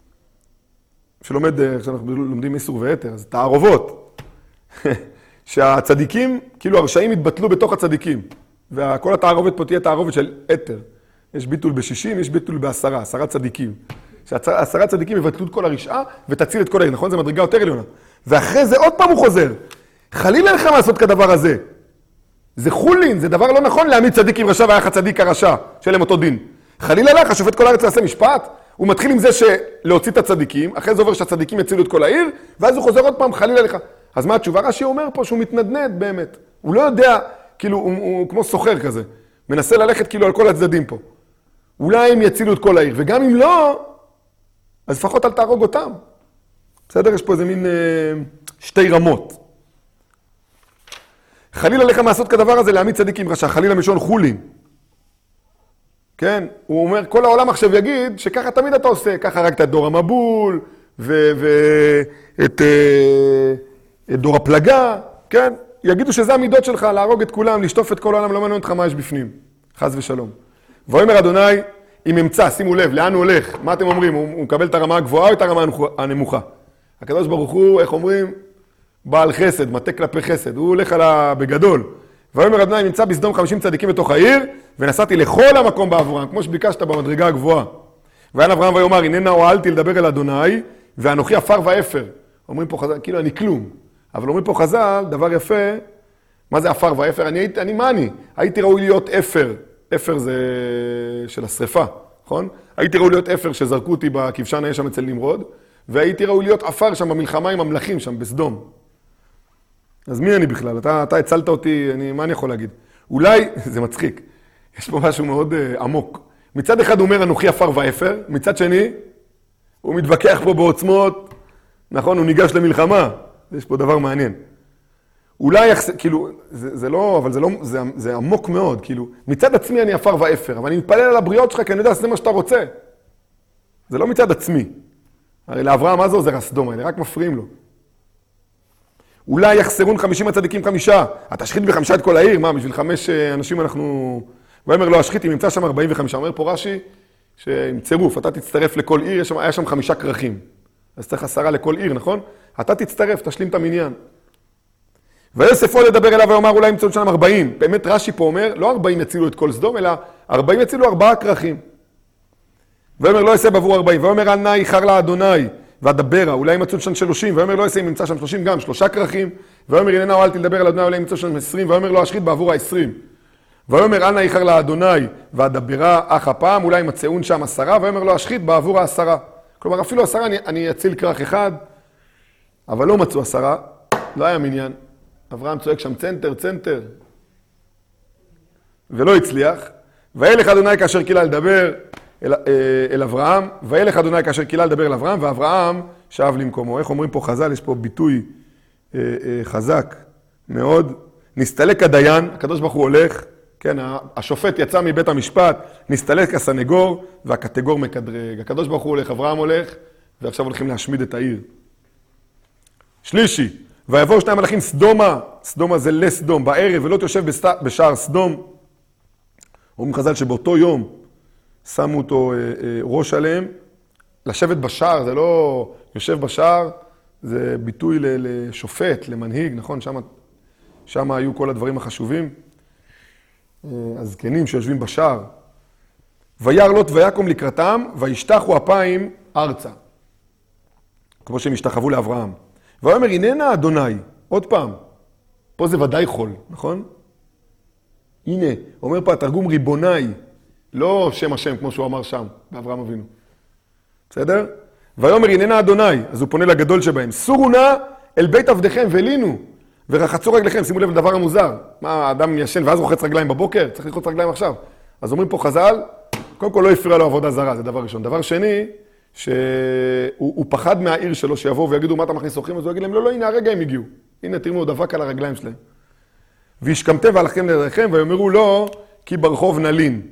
שלומד, כשאנחנו לומדים איסור ויתר, אז תערובות. שהצדיקים, כאילו הרשעים יתבטלו בתוך הצדיקים. וכל התערובת פה תהיה תערובת של יתר. יש ביטול בשישים, יש ביטול בעשרה, עשרה צדיקים. שעשרה צדיקים יבטלו את כל הרשעה ותציל את כל העיר, נכון? זה מדרגה יותר עליונה. ואחרי זה עוד פעם הוא חוזר. חלילה לך לעשות כדבר הזה. זה חולין, זה דבר לא נכון להעמיד צדיק עם רשע ואח הצדיק הרשע, שלהם אותו דין. חלילה לך, השופט כל הארץ יעשה משפט, הוא מתחיל עם זה שלהוציא את הצדיקים, אחרי זה עובר שהצדיקים יצילו את כל העיר, ואז הוא חוזר עוד פעם, חלילה לך. אז מה התשובה? רש"י אומר פה שהוא מתנדנד באמת. הוא לא יודע, כאילו, הוא, הוא כמו סוחר כזה. מנסה ללכת כאילו על כל הצדדים פה. אולי הם יצילו את כל העיר, וגם אם לא, אז לפחות אל תהרוג אותם. בסדר? יש פה איזה מין אה, שתי רמות. חלילה לך מעשות כדבר הזה להעמיד צדיק עם רשע, חלילה משון חולין. כן? הוא אומר, כל העולם עכשיו יגיד שככה תמיד אתה עושה, ככה הרגת את דור המבול, ואת אה, דור הפלגה, כן? יגידו שזה המידות שלך, להרוג את כולם, לשטוף את כל העולם, לא מעניין אותך מה יש בפנים. חס ושלום. ואומר אדוני, אם אמצא, שימו לב, לאן הוא הולך? מה אתם אומרים? הוא, הוא מקבל את הרמה הגבוהה או את הרמה הנמוכה? הקדוש ברוך הוא, איך אומרים? בעל חסד, מטה כלפי חסד. הוא הולך עלה בגדול. ואומר אדוני, אם אמצא בסדום חמישים צדיקים בתוך העיר, ונסעתי לכל המקום בעבורם, כמו שביקשת במדרגה הגבוהה. ואין אברהם ויאמר, הננה הועלתי לדבר אל אדוני, ואנוכי עפר ואפר. אומרים פה חז"ל, כאילו אני כלום. אבל אומרים פה חז"ל, דבר יפה, מה זה עפר ואפר? אני, אני מה אני? הייתי ראוי להיות אפר. אפר זה של השריפה, נכון? הייתי ראוי להיות אפר שזרקו אותי בכבשן האש שם אצל נמרוד, והייתי ראוי להיות עפר שם במלחמה עם המלכים שם בסדום. אז מי אני בכלל? אתה, אתה הצלת אותי, אני, מה אני יכול להגיד? אולי, זה מצחיק, יש פה משהו מאוד uh, עמוק. מצד אחד הוא אומר, אנוכי עפר ואפר, מצד שני, הוא מתווכח פה בעוצמות, נכון? הוא ניגש למלחמה, יש פה דבר מעניין. אולי, כאילו, זה, זה לא, אבל זה לא, זה, זה עמוק מאוד, כאילו, מצד עצמי אני עפר ואפר, אבל אני מתפלל על הבריות שלך, כי אני יודע שזה מה שאתה רוצה. זה לא מצד עצמי. הרי לאברהם, מה זה עוזר הסדום האלה? רק מפריעים לו. אולי יחסרון חמישים הצדיקים חמישה. אתה שחית בחמישה את כל העיר, מה, בשביל חמש אנשים אנחנו... ואומר לא, השחית, אם נמצא שם ארבעים וחמש. אומר פה רש"י, שעם צירוף, אתה תצטרף לכל עיר, שם, היה שם חמישה כרכים. אז צריך עשרה לכל עיר, נכון? אתה תצטרף, תשלים את המניין. ויוסף עוד לדבר אליו ואומר, אולי ימצאו שם ארבעים. באמת רש"י פה אומר, לא ארבעים יצילו את כל סדום, אלא ארבעים יצילו ארבעה כרכים. ואומר, לא יעשה בעבור ארבעים. ואומר, אל נא איחר לה אדוני, ואדברה, אולי ימצאו שם שלושים. ואומר, לא יעשה אם ימצא שם שלושים, גם שלושה כרכים. ואומר, הננה הועלתי לדבר אל אדוני, אולי ימצאו שם עשרים. ואומר, לא אשחית בעבור העשרים. ואומר, אל נא איחר לה אדוני, ואדברה אך הפעם, אולי ימצאון שם עשרה. ואומר, לא אשחית בעבור העשרה. כלומר, אפילו עשרה אני, אני אציל כרך אחד, אבל לא מצאו עשרה, לא היה מניין. אברהם צועק שם צנטר, צנטר, ולא הצליח. וילך אדוני כאשר קילה לדבר אל, אל אברהם, וילך אדוני כאשר קילה לדבר אל אברהם, ואברהם שב למקומו. איך אומרים פה חז"ל? יש פה ביטוי אה, אה, חזק מאוד. נסתלק הדיין, הקדוש ברוך הוא הולך, כן, השופט יצא מבית המשפט, נסתלק הסנגור, והקטגור מקדרג. הקדוש ברוך הוא הולך, אברהם הולך, ועכשיו הולכים להשמיד את העיר. שלישי, ויבואו שני המלאכים סדומה, סדומה זה לסדום, בערב, ולא תיושב בשער סדום. אומרים חז"ל שבאותו יום שמו אותו אה, אה, ראש עליהם, לשבת בשער, זה לא יושב בשער, זה ביטוי לשופט, למנהיג, נכון? שם, שם היו כל הדברים החשובים. הזקנים שיושבים בשער. וירא לוט ויקום לקראתם, וישתחו אפיים ארצה. כמו שהם השתחוו לאברהם. ויאמר הננה אדוני, עוד פעם, פה זה ודאי חול, נכון? הנה, אומר פה התרגום ריבוני, לא שם השם כמו שהוא אמר שם, באברהם אבינו. בסדר? ויאמר הננה אדוני, אז הוא פונה לגדול שבהם, סורו נא אל בית עבדיכם ולינו, ורחצו רגליכם, שימו לב לדבר המוזר. מה, האדם ישן ואז רוחץ רגליים בבוקר? צריך לרחוץ רגליים עכשיו. אז אומרים פה חז"ל, קודם כל לא הפריע לו עבודה זרה, זה דבר ראשון. דבר שני, שהוא פחד מהעיר שלו שיבואו ויגידו מה אתה מכניס אורחים, אז הוא יגיד להם, לא, לא, הנה הרגע הם הגיעו. הנה, תראו, דבק על הרגליים שלהם. וישכמתם והלכתם לדרכם, ויאמרו לו, כי ברחוב נלין.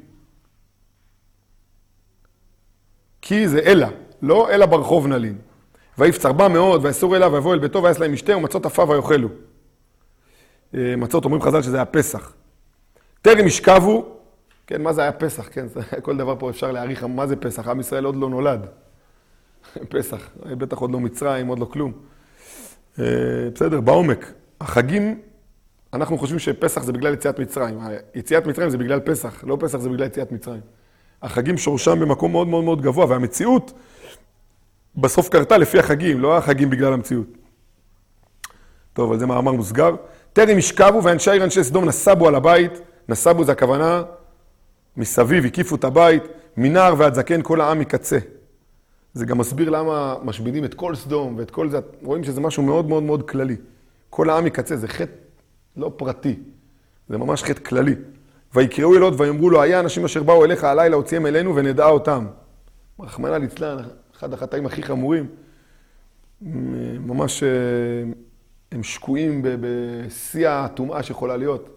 כי זה אלא, לא אלא ברחוב נלין. ויפצר בה מאוד, ויסור אליו, ויבוא אל ביתו, ויעש להם משתה, ומצות עפה ויאכלו. מצות, אומרים חז"ל שזה היה פסח. טרם ישכבו, כן, מה זה היה פסח? כן, כל דבר פה אפשר להעריך מה זה פסח. עם ישראל עוד לא נולד. פסח, בטח עוד לא מצרים, עוד לא כלום. בסדר, בעומק. החגים, אנחנו חושבים שפסח זה בגלל יציאת מצרים. יציאת מצרים זה בגלל פסח, לא פסח זה בגלל יציאת מצרים. החגים שורשם במקום מאוד מאוד מאוד גבוה, והמציאות בסוף קרתה לפי החגים, לא החגים בגלל המציאות. טוב, אבל זה מאמר מוסגר. טרם ישכבו ואנשי עיר אנשי סדום נסבו על הבית, נסבו זה הכוונה, מסביב הקיפו את הבית, מנער ועד זקן כל העם מקצה. זה גם מסביר למה משמידים את כל סדום ואת כל זה, רואים שזה משהו מאוד מאוד מאוד כללי. כל העם מקצה, זה חטא לא פרטי, זה ממש חטא כללי. ויקראו אל לוט ויאמרו לו, היה אנשים אשר באו אליך הלילה, הוציאם אלינו ונדע אותם. רחמנא ליצלן, אחד החטאים הכי חמורים, ממש הם שקועים בשיא הטומאה שיכולה להיות.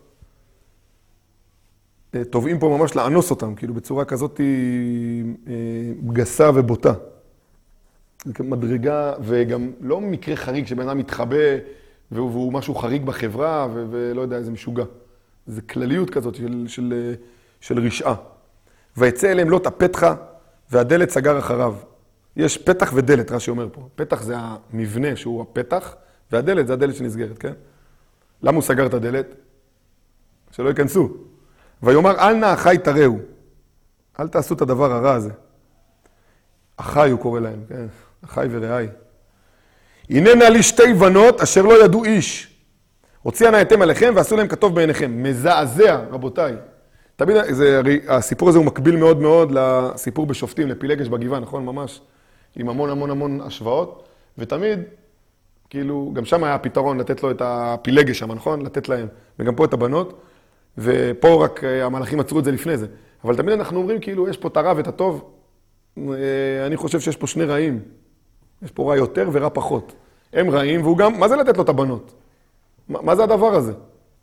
תובעים פה ממש לאנוס אותם, כאילו בצורה כזאת גסה ובוטה. מדרגה, וגם לא מקרה חריג שבן אדם מתחבא, והוא משהו חריג בחברה, ולא יודע, איזה משוגע. זה כלליות כזאת של, של, של רשעה. ויצא אליהם לוט הפתחה, והדלת סגר אחריו. יש פתח ודלת, רש"י אומר פה. פתח זה המבנה שהוא הפתח, והדלת זה הדלת שנסגרת, כן? למה הוא סגר את הדלת? שלא ייכנסו. ויאמר, אל נא אחי תראו. אל תעשו את הדבר הרע הזה. אחי הוא קורא להם, כן? אחי ורעי. הננה לי שתי בנות אשר לא ידעו איש. הוציאה נא אתם עליכם ועשו להם כתוב בעיניכם. מזעזע, רבותיי. תמיד, זה, הסיפור הזה הוא מקביל מאוד מאוד לסיפור בשופטים, לפילגש בגבעה, נכון? ממש. עם המון המון המון השוואות. ותמיד, כאילו, גם שם היה הפתרון לתת לו את הפילגש שם, נכון? לתת להם. וגם פה את הבנות. ופה רק המלאכים עצרו את זה לפני זה. אבל תמיד אנחנו אומרים, כאילו, יש פה את הרע ואת הטוב. אני חושב שיש פה שני רעים. יש פה רע יותר ורע פחות. הם רעים, והוא גם, מה זה לתת לו את הבנות? מה, מה זה הדבר הזה?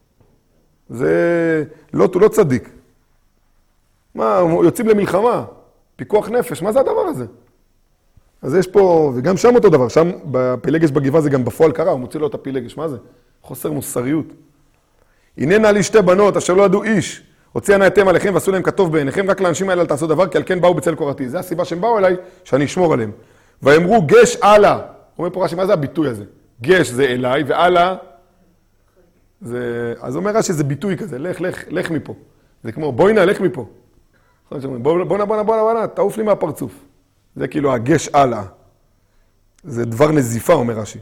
זה לא, הוא לא צדיק. מה, יוצאים למלחמה, פיקוח נפש, מה זה הדבר הזה? אז יש פה, וגם שם אותו דבר, שם בפילגש בגבעה זה גם בפועל קרה, הוא מוציא לו את הפילגש, מה זה? חוסר מוסריות. הננה לי שתי בנות אשר לא ידעו איש, הוציאה נא אתם עליכם ועשו להם כתוב בעיניכם, רק לאנשים האלה אל תעשו דבר, כי על כן באו בצל קורתי. זה הסיבה שהם באו אליי, שאני אשמור עליהם. ואמרו גש הלאה. אומר פה רש"י, מה זה הביטוי הזה? גש זה אליי, והלאה זה... אז אומר רש"י, זה ביטוי כזה, לך, לך, לך מפה. זה כמו, בואי נא, לך מפה. בוא נא, בוא נא, בוא נא, בוא נא, תעוף לי מהפרצוף. זה כאילו הגש הלאה. זה דבר נזיפה, אומר רש"י.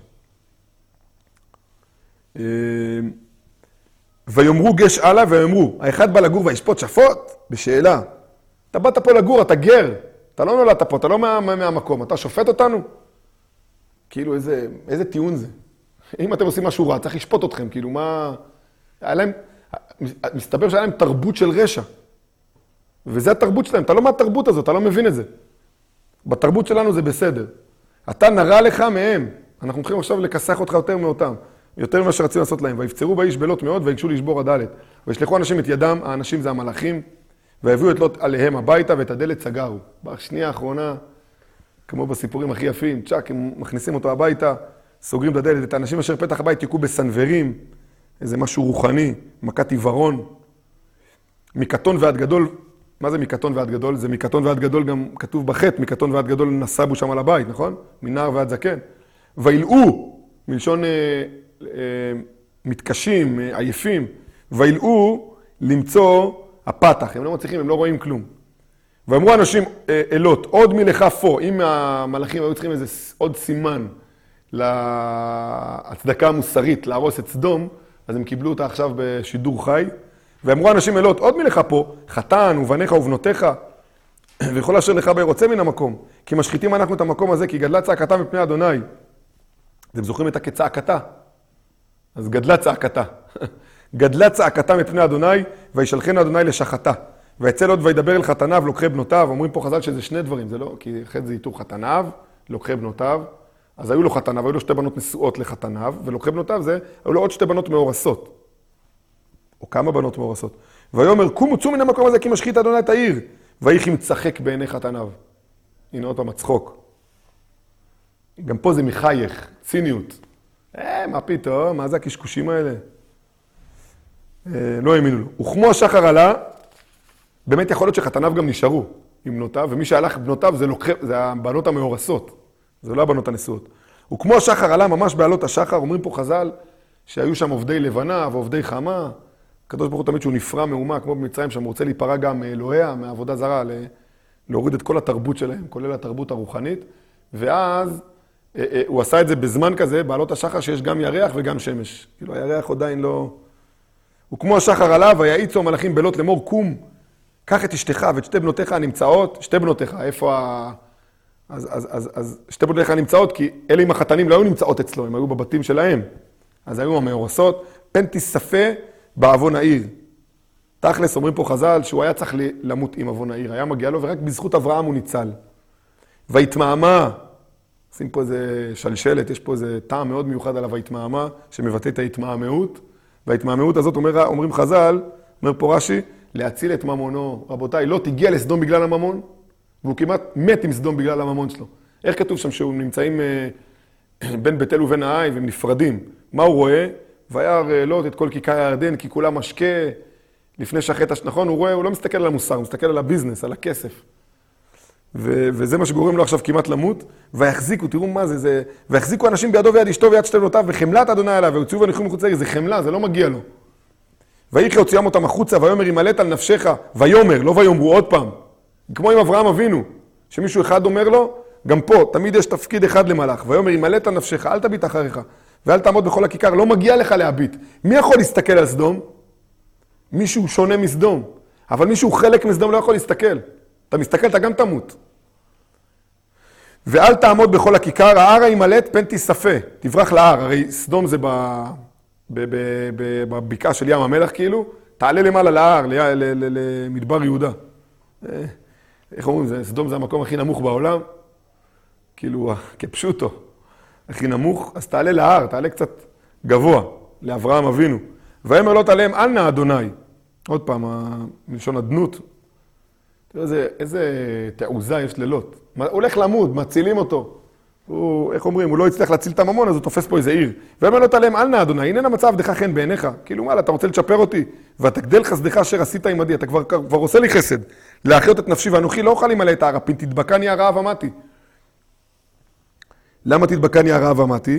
ויאמרו גש הלאה, ויאמרו, האחד בא לגור וישפוט שפוט? בשאלה. אתה באת פה לגור, אתה גר. אתה לא נולדת פה, אתה לא מה, מה, מהמקום, אתה שופט אותנו? כאילו, איזה, איזה טיעון זה? אם אתם עושים משהו רע, צריך לשפוט אתכם, כאילו, מה... היה להם, מסתבר שהיה להם תרבות של רשע. וזה התרבות שלהם, אתה לא מהתרבות הזאת, אתה לא מבין את זה. בתרבות שלנו זה בסדר. אתה נראה לך מהם. אנחנו מתחילים עכשיו לקסח אותך יותר מאותם. יותר ממה שרצינו לעשות להם. ויפצרו באיש בלוט מאוד, ויקשו לשבור הדלת. וישלחו אנשים את ידם, האנשים זה המלאכים, והביאו את לוט עליהם הביתה, ואת הדלת סגרו. בשנייה האחרונה, כמו בסיפורים הכי יפים, צ'ק, הם מכניסים אותו הביתה, סוגרים את הדלת, את האנשים אשר פתח הבית יקו בסנוורים, איזה משהו רוחני, מכת עיוורון, מקטון ועד גדול. מה זה מקטון ועד גדול? זה מקטון ועד גדול גם כתוב בחטא, מקטון ועד גדול נסבו שם על הבית, נכון? מנער ועד זקן. וילאו, מלשון אה, אה, מתקשים, אה, עייפים, וילאו למצוא הפתח, הם לא מצליחים, הם לא רואים כלום. ואמרו אנשים אה, אלות, עוד מלך פה, אם המלאכים היו צריכים איזה עוד סימן להצדקה המוסרית, להרוס את סדום, אז הם קיבלו אותה עכשיו בשידור חי, ואמרו אנשים אלות, עוד מלך פה, חתן ובניך ובנותיך, וכל אשר לך בהם רוצה מן המקום, כי משחיתים אנחנו את המקום הזה, כי גדלה צעקתה מפני אדוני. אתם זוכרים את הכצעקתה? אז גדלה צעקתה. גדלה צעקתה מפני אדוני, וישלחנו אדוני לשחתה. ויצא לוט וידבר אל חתניו, לוקחי בנותיו. אומרים פה חז"ל שזה שני דברים, זה לא, כי אחרי זה איתור חתניו, לוקחי בנותיו. אז היו לו חתניו, היו לו שתי בנות נשואות לחתניו, ולוקחי בנותיו זה, היו לו עוד שתי בנות מאורסות. או כמה בנות מאורסות. ויאמר, קומו צאו מן המקום הזה, כי משחית אדוני את העיר. ויחי מצחק בעיני חתניו. הנה עוד פעם הצחוק. גם פה זה מחייך, ציניות. אה, מה פתאום? מה זה הקשקושים האלה? אה, לא האמינו לו. וכמו השחר עלה, באמת יכול להיות שחתניו גם נשארו עם בנותיו, ומי שהלך בנותיו זה, לוקח, זה הבנות המאורסות. זה לא הבנות הנשואות. וכמו השחר עלה, ממש בעלות השחר, אומרים פה חז"ל, שהיו שם עובדי לבנה ועובדי חמה. הקדוש ברוך הוא תמיד שהוא נפרע מאומה, כמו במצרים, שם רוצה להיפרע גם מאלוהיה, מעבודה זרה, להוריד את כל התרבות שלהם, כולל התרבות הרוחנית. ואז הוא עשה את זה בזמן כזה, בעלות השחר, שיש גם ירח וגם שמש. כאילו הירח עדיין לא... וכמו השחר עלה, ויעיצו המלאכים בלוט לאמור, קום, קח את אשתך ואת שתי בנותיך הנמצאות, שתי בנותיך, איפה ה... אז, אז, אז, אז שתי בנותיך הנמצאות, כי אלה עם החתנים לא היו נמצאות אצלו, הם היו בבתים שלהם. אז היו המאורסות, פן תספה בעוון העיר. תכלס, אומרים פה חז"ל, שהוא היה צריך למות עם עוון העיר, היה מגיע לו, ורק בזכות אברהם הוא ניצל. והתמהמה, עושים פה איזה שלשלת, יש פה איזה טעם מאוד מיוחד עליו, ההתמהמה, שמבטא את ההתמהמהות. וההתמהמהות הזאת אומר, אומרים חז"ל, אומר פה רש"י, להציל את ממונו. רבותיי, לא תגיע לסדום בגלל הממון, והוא כמעט מת עם סדום בגלל הממון שלו. איך כתוב שם שהוא נמצאים בין בית אל ובין העי והם נפרדים? מה הוא רואה? וירא לוט את כל כיכר הירדן, כי כולה משקה, לפני שחט, נכון? הוא רואה, הוא לא מסתכל על המוסר, הוא מסתכל על הביזנס, על הכסף. ו- וזה מה שגורם לו עכשיו כמעט למות, ויחזיקו, תראו מה זה, זה, ויחזיקו אנשים בידו ויד אשתו ויד שתי בנותיו, וחמלת אדוני עליו, ויוציאו וניחו מחוץ לעיר, זה חמלה, זה לא מגיע לו. ויחי הוציאם אותם החוצה, ויאמר ימלט על נפשך, ויאמר, לא ויאמרו עוד פעם. כמו עם אברהם אבינו, שמישהו אחד אומר לו, גם פה, תמיד יש תפקיד אחד למלאך, ויאמר ימלט על נפשך, אל תביט אחריך, ואל תעמוד בכל הכיכר, לא מגיע לך להביט. מי יכול להסתכל על סדום? מישהו שונה מסדום, אבל מישהו חלק מסדום לא יכול להסתכל. אתה מסתכל, אתה גם תמות. ואל תעמוד בכל הכיכר, ההר הימלט פן תספה, תברח להר, הרי סדום זה בבקעה של ים המלח כאילו, תעלה למעלה להר, למדבר יהודה. איך אומרים, סדום זה המקום הכי נמוך בעולם, כאילו כפשוטו, הכי נמוך, אז תעלה להר, תעלה קצת גבוה, לאברהם אבינו. ואמר לא תעלם, אל נא אדוני. עוד פעם, מלשון עדנות. תראו איזה, איזה תעוזה יש ללוט. הוא הולך למות, מצילים אותו. הוא, איך אומרים, הוא לא הצליח להציל את הממון, אז הוא תופס פה איזה עיר. ואמר לא תעלם, אל נא אדוני, הנה מצב עבדך חן בעיניך. כאילו, מה, אתה רוצה לצ'פר אותי? ותגדל חסדך אשר עשית עמדי. אתה כבר, כבר עושה לי חסד. להחיות את נפשי, ואנוכי לא אוכל למלא את ההר, פן תדבקני הרעב ומתי. למה תדבקני הרעב ומתי?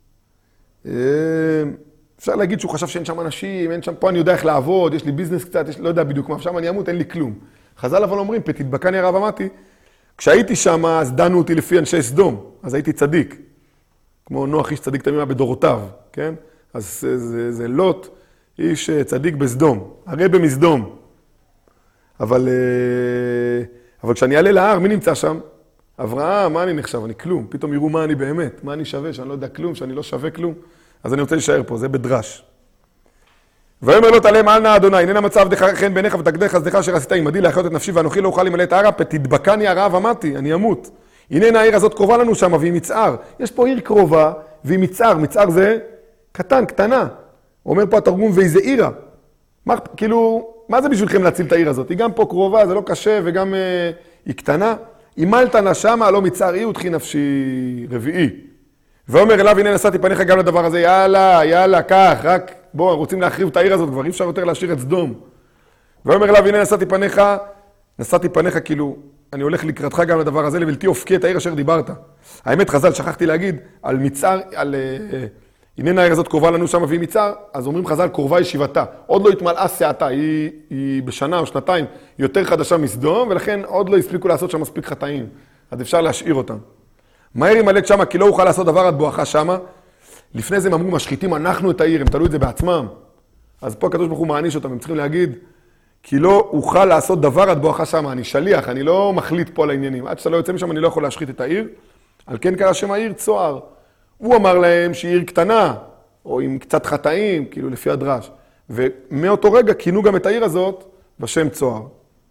אפשר להגיד שהוא חשב שאין שם אנשים, אין שם, פה אני יודע איך לעבוד, יש לי ביזנס קצת, יש, לא יודע בדיוק מה, שם אני אמות, אין לי כלום. חז"ל אבל אומרים, פן תדבקני הרעב ומתי. כשהייתי שם, אז דנו אותי לפי אנשי סדום, אז הייתי צדיק. כמו נוח איש צדיק תמימה בדורותיו, כן? אז זה, זה, זה לוט, איש צדיק בסדום, הרבה מסדום. אבל, אבל כשאני אעלה להר, מי נמצא שם? אברהם, מה אני נחשב? אני כלום. פתאום יראו מה אני באמת, מה אני שווה, שאני לא יודע כלום, שאני לא שווה כלום. אז אני רוצה להישאר פה, זה בדרש. ואומר לו תעלם אל נא אדוני, הננה מצב עבדך חן בעיניך ותגדל חסדך אשר עשית עמדי להחיות את נפשי ואנוכי לא אוכל למלא את ההר, תדבקני הרעב ומתי, אני אמות. הנה העיר הזאת קרובה לנו שם והיא מצער. יש פה עיר קרובה והיא מצער, מצער זה קטן, קטנה. אומר פה התרגום, ואיזה עירה. מה, כאילו, מה זה בשבילכם להציל את העיר הזאת? היא גם פה קרובה, זה לא קשה, וגם אה, היא קטנה. אימלת נא שמה, לא מצער אי ותחי נפשי רביעי. ואומר אליו, הנה נשאתי פניך גם לדבר הזה, יאללה, יאללה, כך, רק בואו, רוצים להחריב את העיר הזאת, כבר אי אפשר יותר להשאיר את סדום. ואומר אליו, הנה נשאתי פניך, נשאתי פניך, כאילו, אני הולך לקראתך גם לדבר הזה, לבלתי אופקי את העיר אשר דיברת. האמת, חז"ל, שכחתי להגיד, על מצער, על... הנה העיר הזאת קרובה לנו שם והיא מצער, אז אומרים חז"ל, קרובה ישיבתה. עוד לא התמלאה שעתה, היא, היא בשנה או שנתיים יותר חדשה מסדום, ולכן עוד לא הספיקו לעשות שם מספיק חטאים. אז אפשר להשאיר אותם. מהר ימלט שמה, כי לא אוכל לעשות דבר עד בואכה שמה. לפני זה הם אמרו, משחיתים אנחנו את העיר, הם תלו את זה בעצמם. אז פה הקדוש ברוך הוא מעניש אותם, הם צריכים להגיד, כי לא אוכל לעשות דבר עד בואכה שמה, אני שליח, אני לא מחליט פה על העניינים. עד שאתה לא יוצא משם, אני לא יכול להשחית את העיר. על כן קרא שם העיר צוהר. הוא אמר להם שהיא עיר קטנה, או עם קצת חטאים, כאילו לפי הדרש. ומאותו רגע כינו גם את העיר הזאת בשם צוהר.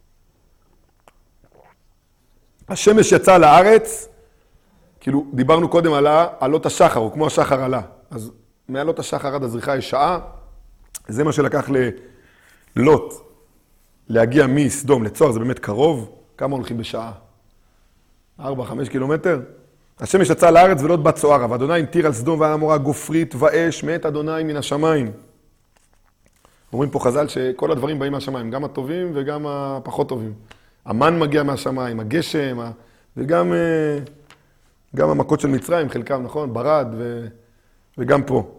השמש יצא לארץ, כאילו דיברנו קודם על עלות השחר, או כמו השחר עלה. אז מעלות השחר עד הזריחה יש שעה, זה מה שלקח ללוט, להגיע מסדום לצוהר, זה באמת קרוב. כמה הולכים בשעה? ארבע, חמש קילומטר? השמש יצא לארץ ולא בת צוערה, ואדוני המטיר על סדום ועל עמורה גופרית ואש מת אדוני מן השמיים. אומרים פה חז"ל שכל הדברים באים מהשמיים, גם הטובים וגם הפחות טובים. המן מגיע מהשמיים, הגשם, וגם גם המכות של מצרים, חלקם, נכון? ברד ו... וגם פה.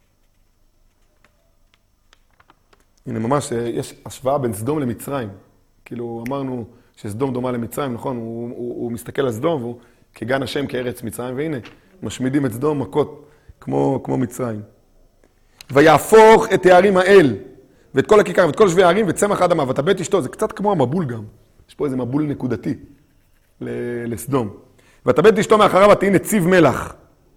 הנה ממש, יש השוואה בין סדום למצרים. כאילו אמרנו שסדום דומה למצרים, נכון? הוא, הוא, הוא מסתכל על סדום והוא... כגן השם כארץ מצרים, והנה, משמידים את סדום מכות כמו, כמו מצרים. ויהפוך את הערים האל, ואת כל הכיכר, ואת כל שבי הערים, וצמח האדמה, ותבט אשתו, זה קצת כמו המבול גם. יש פה איזה מבול נקודתי לסדום. ותבט אשתו מאחריו, ותהי נציב מלח.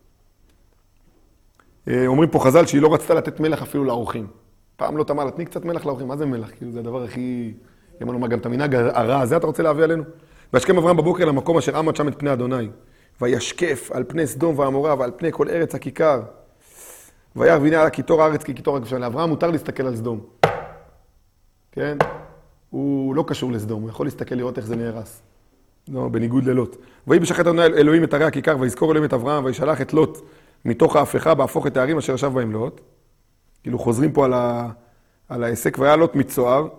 אומרים פה חז"ל שהיא לא רצתה לתת מלח אפילו לאורחים. פעם לא תאמר, תני קצת מלח לאורחים, מה זה מלח? כאילו זה הדבר הכי... אמרנו, מה, גם את המנהג הרע הזה אתה רוצה להביא עלינו? וישכם אברהם בבוקר למקום אשר עמד שם את פני אדוני. וישקף על פני סדום ועמורה ועל פני כל ארץ הכיכר. וירא והנה על קיטור הארץ כקיטור הכבשן. לאברהם מותר להסתכל על סדום. כן? הוא לא קשור לסדום, הוא יכול להסתכל לראות איך זה נהרס. לא, בניגוד ללוט. ויהי בשחט אדוני אלוהים את ערי הכיכר, ויזכור אלוהים את אברהם, וישלח את לוט מתוך ההפכה, בהפוך את הערים אשר ישב בהם לוט. כאילו חוזרים פה על, ה... על העסק, והיה לוט מצוער.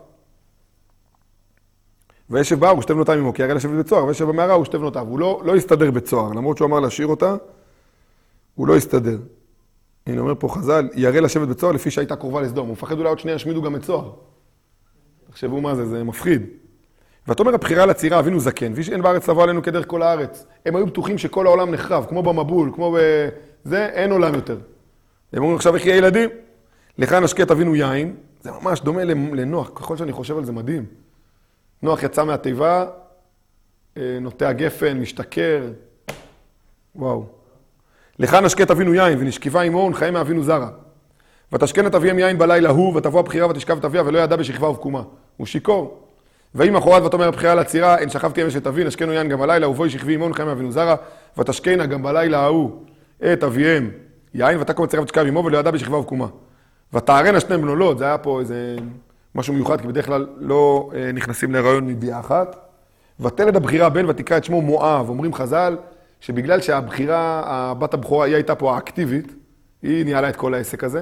וישב בהר ושתי בנותיו עמו, כי הרי לשבת בצוהר, וישב במערה ושתי בנותיו. הוא לא, לא הסתדר בצוהר, למרות שהוא אמר להשאיר אותה, הוא לא הסתדר. הנה אומר פה חז"ל, ירא לשבת בצוהר לפי שהייתה קרובה לסדום. הוא מפחד אולי עוד שנייה ישמידו גם את צוהר. תחשבו מה זה, זה מפחיד. ואת אומר הבחירה לצעירה, אבינו זקן, ויש אין בארץ לבוא עלינו כדרך כל הארץ. הם היו בטוחים שכל העולם נחרב, כמו במבול, כמו בזה, אין עולם יותר. הם אומרים עכשיו איך יהיה ילדים? לך נשקה תבינו יין, זה ממש דומה לנוח, ככל שאני חושב על זה מדהים. נוח יצא מהתיבה, נוטע גפן, משתכר, וואו. לך נשקה תבינו יין, ונשכיבה עמו ונחיה מאבינו זרע. ותשכן את אביהם יין בלילה הוא, ותבוא הבחירה ותשכב את אביה, ולא ידע בשכבה ובקומה. הוא שיקור. ואם אחורת ותאמר הבחירה לצירה, אין שכבתי אמש את אבי, נשכנו יין גם בלילה, ובואי שכבי עמו ונחיה מאבינו זרע, ותשכנה גם בלילה ההוא את אביהם יין, ותקום הצירה ותשכב עמו, ולא ידע בשכבה ובקומה. ותערנה שניהם בנולות, זה היה פה איזה משהו מיוחד, כי בדרך כלל לא נכנסים להיריון מביאה אחת. ותלד הבחירה בן ותקרא את שמו מואב. אומרים חז"ל שבגלל שהבחירה, הבת הבכורה, היא הייתה פה האקטיבית, היא ניהלה את כל העסק הזה.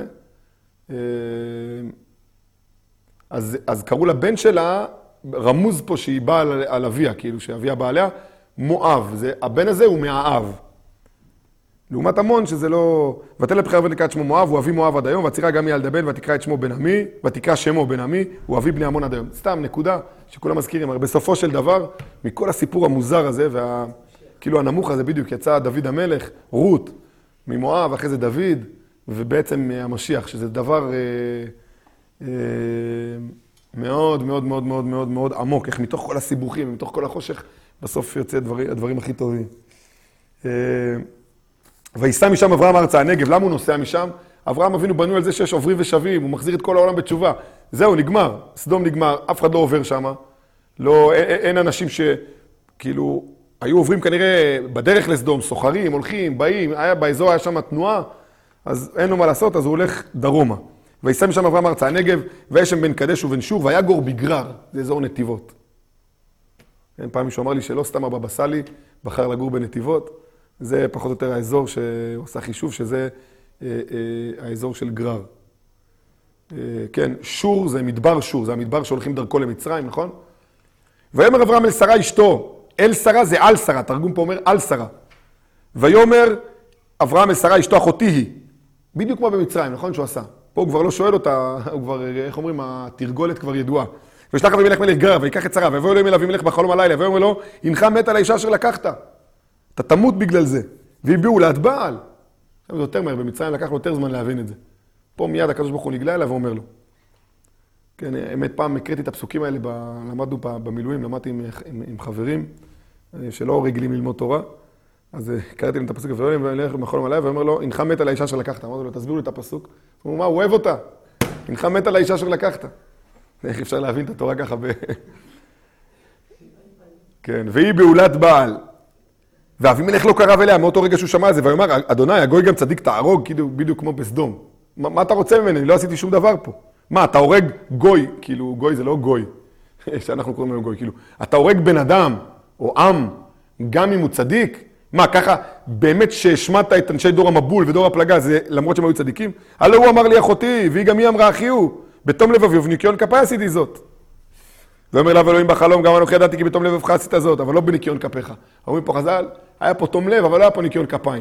אז, אז קראו לבן שלה, רמוז פה שהיא באה על, על אביה, כאילו שאביה בעליה, מואב. זה, הבן הזה הוא מהאב. לעומת המון שזה לא... ותלד הבחירה בן ותקרא את שמו מואב, הוא אבי מואב עד היום, והצירה גם היא ילדה בן ותקרא את שמו בן עמי, ותקרא שמו בן עמי, הוא אבי בני עמון עד היום. סתם נקודה שכולם מזכירים, הרי בסופו של דבר, מכל הסיפור המוזר הזה, וה... כאילו הנמוך הזה בדיוק יצא דוד המלך, רות, ממואב, אחרי זה דוד, ובעצם המשיח, שזה דבר אה, אה, מאוד מאוד מאוד מאוד מאוד מאוד עמוק, איך מתוך כל הסיבוכים, מתוך כל החושך, בסוף יוצא הדברים, הדברים הכי טובים. אה, ויסע משם אברהם ארצה הנגב. למה הוא נוסע משם? אברהם אבינו בנו על זה שיש עוברים ושבים, הוא מחזיר את כל העולם בתשובה. זהו, נגמר. סדום נגמר, אף אחד לא עובר שם. לא, אין, אין אנשים שכאילו היו עוברים כנראה בדרך לסדום, סוחרים, הולכים, באים, היה באזור היה שם תנועה, אז אין לו מה לעשות, אז הוא הולך דרומה. ויסע משם אברהם ארצה הנגב, ויש שם בין קדש ובן שור, ויגור בגרר, זה אזור נתיבות. כן, פעם מישהו אמר לי שלא סתם הבבא סאלי בחר לגור בנתיבות, זה פחות או יותר האזור שעושה חישוב, שזה אה, אה, האזור של גרר. אה, כן, שור זה מדבר שור, זה המדבר שהולכים דרכו למצרים, נכון? ויאמר אברהם אל שרה אשתו, אל שרה זה על שרה, תרגום פה אומר על שרה. ויאמר אברהם אל שרה אשתו אחותי היא, בדיוק כמו במצרים, נכון שהוא עשה? פה הוא כבר לא שואל אותה, הוא כבר, איך אומרים, התרגולת כבר ידועה. וישלח אבימלך מלך גרר, ויקח את שרה, ויבוא אלוהים אל אבימלך בחלום הלילה, ויאמר לו, הנך מת על האישה אשר לקחת. אתה תמות בגלל זה. והביאו לה את בעל. זה יותר מהר, במצרים לקח לו יותר זמן להבין את זה. פה מיד הקדוש ברוך הוא נגלה אליו ואומר לו. כן, האמת פעם הקראתי את הפסוקים האלה, למדנו במילואים, למדתי עם, עם, עם חברים, שלא רגילים ללמוד תורה. אז קראתי להם את הפסוק, ואומרים, ואלך בחלום הלילה, ואומר לו, הנך מת על האישה אשר לקחת. אמרתי לו, תסבירו לי את הפסוק. הוא אומר, מה, הוא אוהב אותה. הנך מת על האישה אשר לקחת. איך אפשר להבין את התורה ככה ב... כן, והיא בעולת בעל. ואבימלך לא קרב אליה, מאותו רגע שהוא שמע את זה, ואומר, אדוני, הגוי גם צדיק תהרוג, בדיוק כמו בסדום. מה, מה אתה רוצה ממני? אני לא עשיתי שום דבר פה. מה, אתה הורג גוי, כאילו, גוי זה לא גוי, שאנחנו קוראים לו גוי, כאילו, אתה הורג בן אדם, או עם, גם אם הוא צדיק? מה, ככה, באמת שהשמעת את אנשי דור המבול ודור הפלגה, זה למרות שהם היו צדיקים? הלא הוא אמר לי אחותי, והיא גם היא אמרה אחי הוא, בתום לבבי ובניקיון כפיי עשיתי זאת. ואומר לה אלוהים בחלום, גם אנוכי ידעתי כי בתום לבבך עשית זאת, אבל לא בניקיון כפיך. אומרים פה חז"ל, היה פה תום לב, אבל לא היה פה ניקיון כפיים.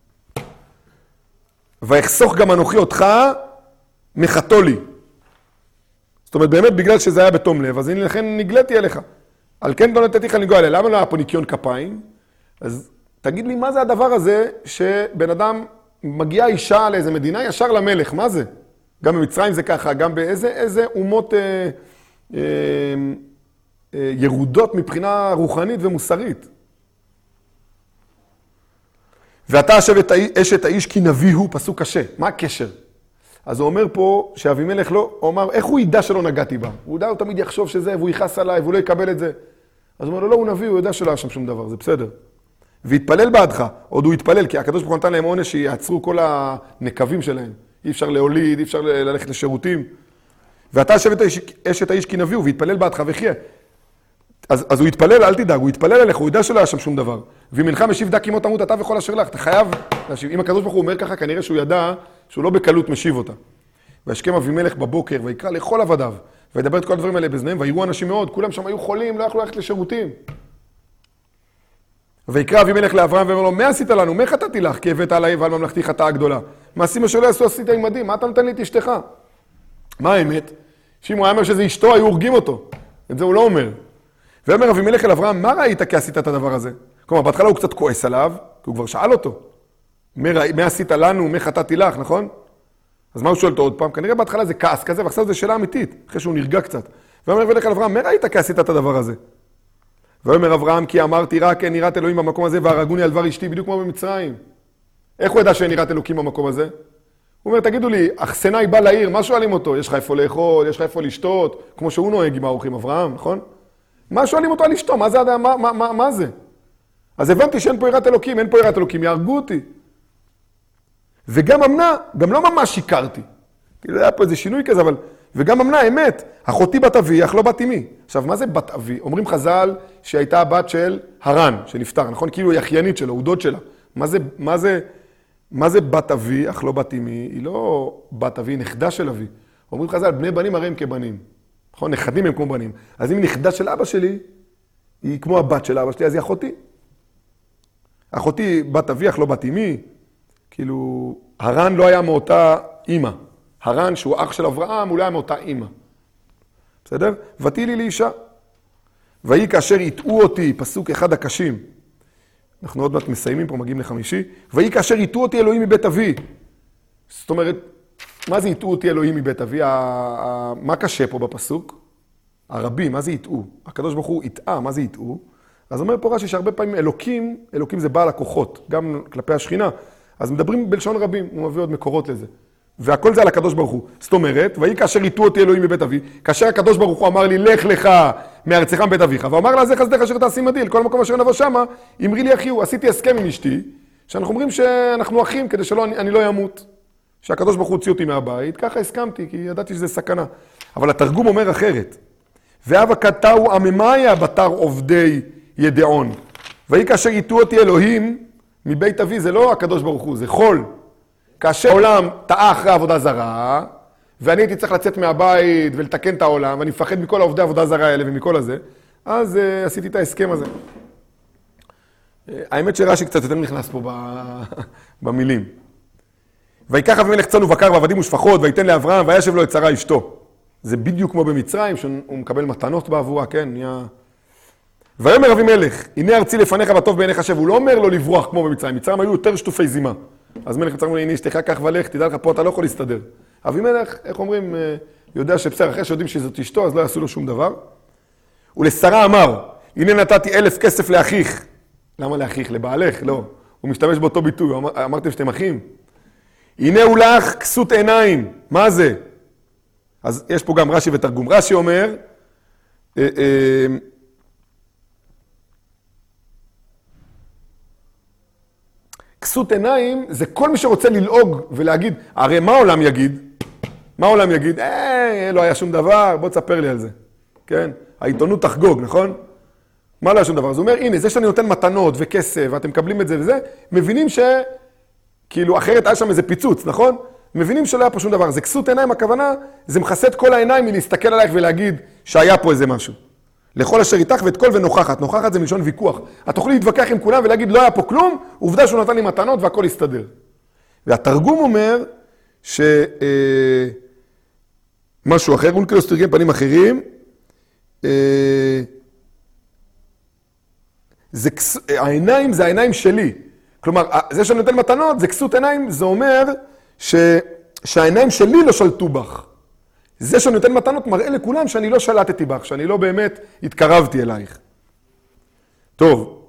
ויחסוך גם אנוכי אותך מחתו לי. זאת אומרת, באמת בגלל שזה היה בתום לב, אז אני לכן נגלתי אליך. על כן לא נתתי לך לנגוע אליי. למה לא היה פה ניקיון כפיים? אז תגיד לי, מה זה הדבר הזה שבן אדם מגיעה אישה לאיזה מדינה ישר למלך? מה זה? גם במצרים זה ככה, גם באיזה איזה אומות אה, אה, אה, ירודות מבחינה רוחנית ומוסרית. ואתה השב את אשת האיש כי נביא הוא, פסוק קשה. מה הקשר? אז הוא אומר פה שאבימלך לא, הוא אמר, איך הוא ידע שלא נגעתי בה? הוא ידע, הוא תמיד יחשוב שזה, והוא יכעס עליי, והוא לא יקבל את זה. אז הוא אומר לו, לא, הוא נביא, הוא יודע שלא היה שם שום דבר, זה בסדר. והתפלל בעדך, עוד הוא התפלל, כי הקדוש ברוך הוא נתן להם עונש שיעצרו כל הנקבים שלהם. אי אפשר להוליד, אי אפשר ללכת לשירותים. ואתה השב את אשת האיש כי נביא הוא, והתפלל בעדך וחיה. אז, אז הוא התפלל, אל תדאג, הוא התפלל עליך, הוא יודע שלא היה שם שום דבר. ואם אינך משיב דק עמו תמות, אתה וכל אשר לך, אתה חייב להשיב. אם הקדוש ברוך הוא אומר ככה, כנראה שהוא ידע שהוא לא בקלות משיב אותה. וישכם אבימלך בבוקר, ויקרא לכל עבדיו, וידבר את כל הדברים האלה בזניהם, ויראו אנשים מאוד, כולם שם היו חולים, לא יכלו ללכת לשירותים. ויקרא אבימלך לאברהם ואומר לו, מה עשית לנו? מה חטאתי לך? כי הבאת עליי ועל ממלכתי חטאה גדולה. מעשים אשר לא עשו עשית עמדי, מה אתה נותן לי את אשתך? מה האמת? שאם הוא היה אומר שזה אשתו, היו הורגים אותו. את זה הוא לא אומר. ואומר אבימלך אל אברהם, מה ראית כי עשית את הדבר הזה? כלומר, בהתחלה הוא קצת כועס עליו, כי הוא כבר שאל אותו. מה, מה עשית לנו? מה חטאתי לך, נכון? אז מה הוא שואל אותו עוד פעם? כנראה בהתחלה זה כעס כזה, ועכשיו זה שאלה אמיתית, אחרי שהוא נרגע קצת. ואומר אבימלך אל אברהם, מה ראית כי עשית את הדבר הזה? ואומר אברהם, כי אמרתי רק אין יראת אלוהים במקום הזה, והרגוני על דבר אשתי, בדיוק כמו במצרים. איך הוא ידע שאין יראת אלוקים במקום הזה? הוא אומר, תגידו לי, אכסנאי בא לעיר, מה שואלים אותו? יש לך איפה לאכול, יש לך איפה לשתות, כמו שהוא נוהג עם האורחים, אברהם, נכון? מה שואלים אותו על אשתו? מה זה, מה, מה, מה, מה זה? אז הבנתי שאין פה יראת אלוקים, אין פה יראת אלוקים, יהרגו אותי. וגם אמנה, גם לא ממש שיקרתי. כאילו, היה פה איזה שינוי כזה, אבל... וגם אמנה, אמת, אחותי בת אבי, אך לא בת אמי. עכשיו, מה זה בת אבי? אומרים חז"ל שהייתה הבת של הרן, שנפטר, נכון? כאילו היא אחיינית שלו, הוא דוד שלה. מה זה, מה זה, מה זה בת אבי, אך לא בת אמי? היא לא בת אבי, היא נכדה של אבי. אומרים חז"ל, בני בנים הרי הם כבנים. נכון? נכדים הם כמו בנים. אז אם היא נכדה של אבא שלי, היא כמו הבת של אבא שלי, אז היא אחותי. אחותי בת אבי, אך לא בת אמי. כאילו, הרן לא היה מאותה אמא. הרן, שהוא אח של אברהם, הוא לא היה מאותה אמא. בסדר? ותהי לי לאישה. ויהי כאשר יטעו אותי, פסוק אחד הקשים. אנחנו עוד מעט מסיימים פה, מגיעים לחמישי. ויהי כאשר יטעו אותי אלוהים מבית אבי. זאת אומרת, מה זה יטעו אותי אלוהים מבית אבי? מה קשה פה בפסוק? הרבים, מה זה יטעו? הקדוש ברוך הוא יטעה, מה זה יטעו? אז אומר פה רש"י שהרבה פעמים אלוקים, אלוקים זה בעל הכוחות, גם כלפי השכינה. אז מדברים בלשון רבים, הוא מביא עוד מקורות לזה. והכל זה על הקדוש ברוך הוא. זאת אומרת, ויהי כאשר יטעו אותי אלוהים מבית אבי, כאשר הקדוש ברוך הוא אמר לי, לך לך מארצך מבית אביך, ואמר לה, זה חסדך אשר תעשי עמדי, לכל מקום אשר נבוא שמה, אמרי לי אחי הוא, עשיתי הסכם עם אשתי, שאנחנו אומרים שאנחנו אחים כדי שלא, אני, אני לא ימות. שהקדוש ברוך הוא הוציא אותי מהבית, ככה הסכמתי, כי ידעתי שזה סכנה. אבל התרגום אומר אחרת. ואבא כתאו עממיה בתר עובדי ידעון. והיא כאשר ייתו אותי אלוהים מבית אבי, זה לא הקדוש ברוך הוא, זה חול. כאשר העולם טעה אחרי עבודה זרה, ואני הייתי צריך לצאת מהבית ולתקן את העולם, ואני מפחד מכל העובדי עבודה זרה האלה ומכל הזה, אז uh, עשיתי את ההסכם הזה. Uh, האמת שרש"י קצת יותר נכנס פה במילים. ויקח אבימלך צאן ובקר ועבדים ושפחות, ויתן לאברהם, וישב לו את שרה אשתו. זה בדיוק כמו במצרים, שהוא מקבל מתנות בעבורה, כן? נהיה... ויאמר אבימלך, הנה ארצי לפניך וטוב בעיניך שב. הוא לא אומר לו לברוח כמו במצרים, מצרים היו יותר שטופי זימה. אז מלך מצרים אומר, הנה אשתך כך ולך, תדע לך פה אתה לא יכול להסתדר. אבימלך, איך אומרים, יודע שבשר אחרי שיודעים שזאת אשתו, אז לא יעשו לו שום דבר. ולשרה אמר, הנה נתתי אלף כסף לאחיך. למה לאחיך? לבעלך? לא. הוא משתמש באותו ביטוי, אמר, אמרתם שאתם אחים. הנה הוא לך כסות עיניים. מה זה? אז יש פה גם רש"י ותרגום. רש"י אומר, אה, אה, כסות עיניים זה כל מי שרוצה ללעוג ולהגיד, הרי מה העולם יגיד? מה העולם יגיד? אה, לא היה שום דבר, בוא תספר לי על זה. כן? העיתונות תחגוג, נכון? מה לא היה שום דבר? אז הוא אומר, הנה, זה שאני נותן מתנות וכסף, ואתם מקבלים את זה וזה, מבינים ש... כאילו, אחרת היה שם איזה פיצוץ, נכון? מבינים שלא היה פה שום דבר. זה כסות עיניים, הכוונה, זה מכסה את כל העיניים מלהסתכל עלייך ולהגיד שהיה פה איזה משהו. לכל אשר איתך ואת כל ונוכחת. נוכחת זה מלשון ויכוח. את תוכלי להתווכח עם כולם ולהגיד לא היה פה כלום, עובדה שהוא נתן לי מתנות והכל יסתדר. והתרגום אומר ש... אה, משהו אחר, אונקלוס תרגם פנים אחרים, אה, זה, העיניים זה העיניים שלי. כלומר, זה שאני נותן מתנות, זה כסות עיניים, זה אומר ש, שהעיניים שלי לא שלטו בך. זה שאני נותן מתנות מראה לכולם שאני לא שלטתי בך, שאני לא באמת התקרבתי אלייך. טוב.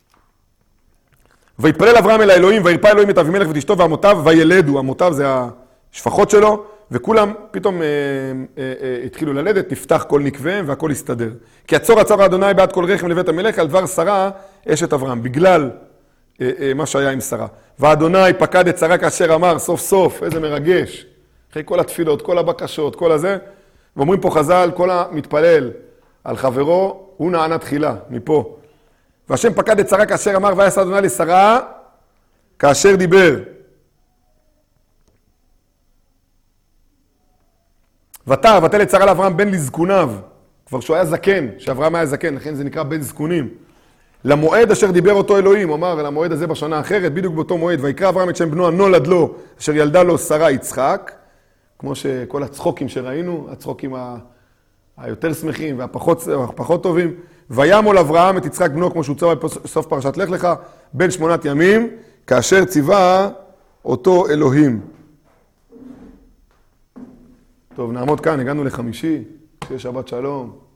ויתפלל אברהם אל האלוהים, וירפא אלוהים את אבימלך ואת אשתו ועמותיו, וילדו, עמותיו זה השפחות שלו, וכולם פתאום אה, אה, אה, התחילו ללדת, נפתח כל נקביהם והכל הסתדר. כי עצור עצר אדוני בעד כל רחם לבית המלך, על דבר שרה אשת אברהם, בגלל אה, אה, מה שהיה עם שרה. ואדוני פקד את שרה כאשר אמר, סוף סוף, איזה מרגש. אחרי כל התפילות, כל הבקשות, כל הזה, ואומרים פה חז"ל, כל המתפלל על חברו, הוא נענה תחילה, מפה. והשם פקד את שרה כאשר אמר, ויעש אדוני לשרה, כאשר דיבר. ותר, ותל את שרה לאברהם בן לזקוניו, כבר שהוא היה זקן, שאברהם היה זקן, לכן זה נקרא בן זקונים. למועד אשר דיבר אותו אלוהים, הוא אמר, למועד הזה בשנה האחרת, בדיוק באותו מועד, ויקרא אברהם את שם בנו הנולד לו, אשר ילדה לו שרה יצחק, כמו שכל הצחוקים שראינו, הצחוקים ה... היותר שמחים והפחות טובים, וימול אברהם את יצחק בנו, כמו שהוצא בסוף פרשת לך לך, בין שמונת ימים, כאשר ציווה אותו אלוהים. טוב, נעמוד כאן, הגענו לחמישי, שיהיה שבת שלום.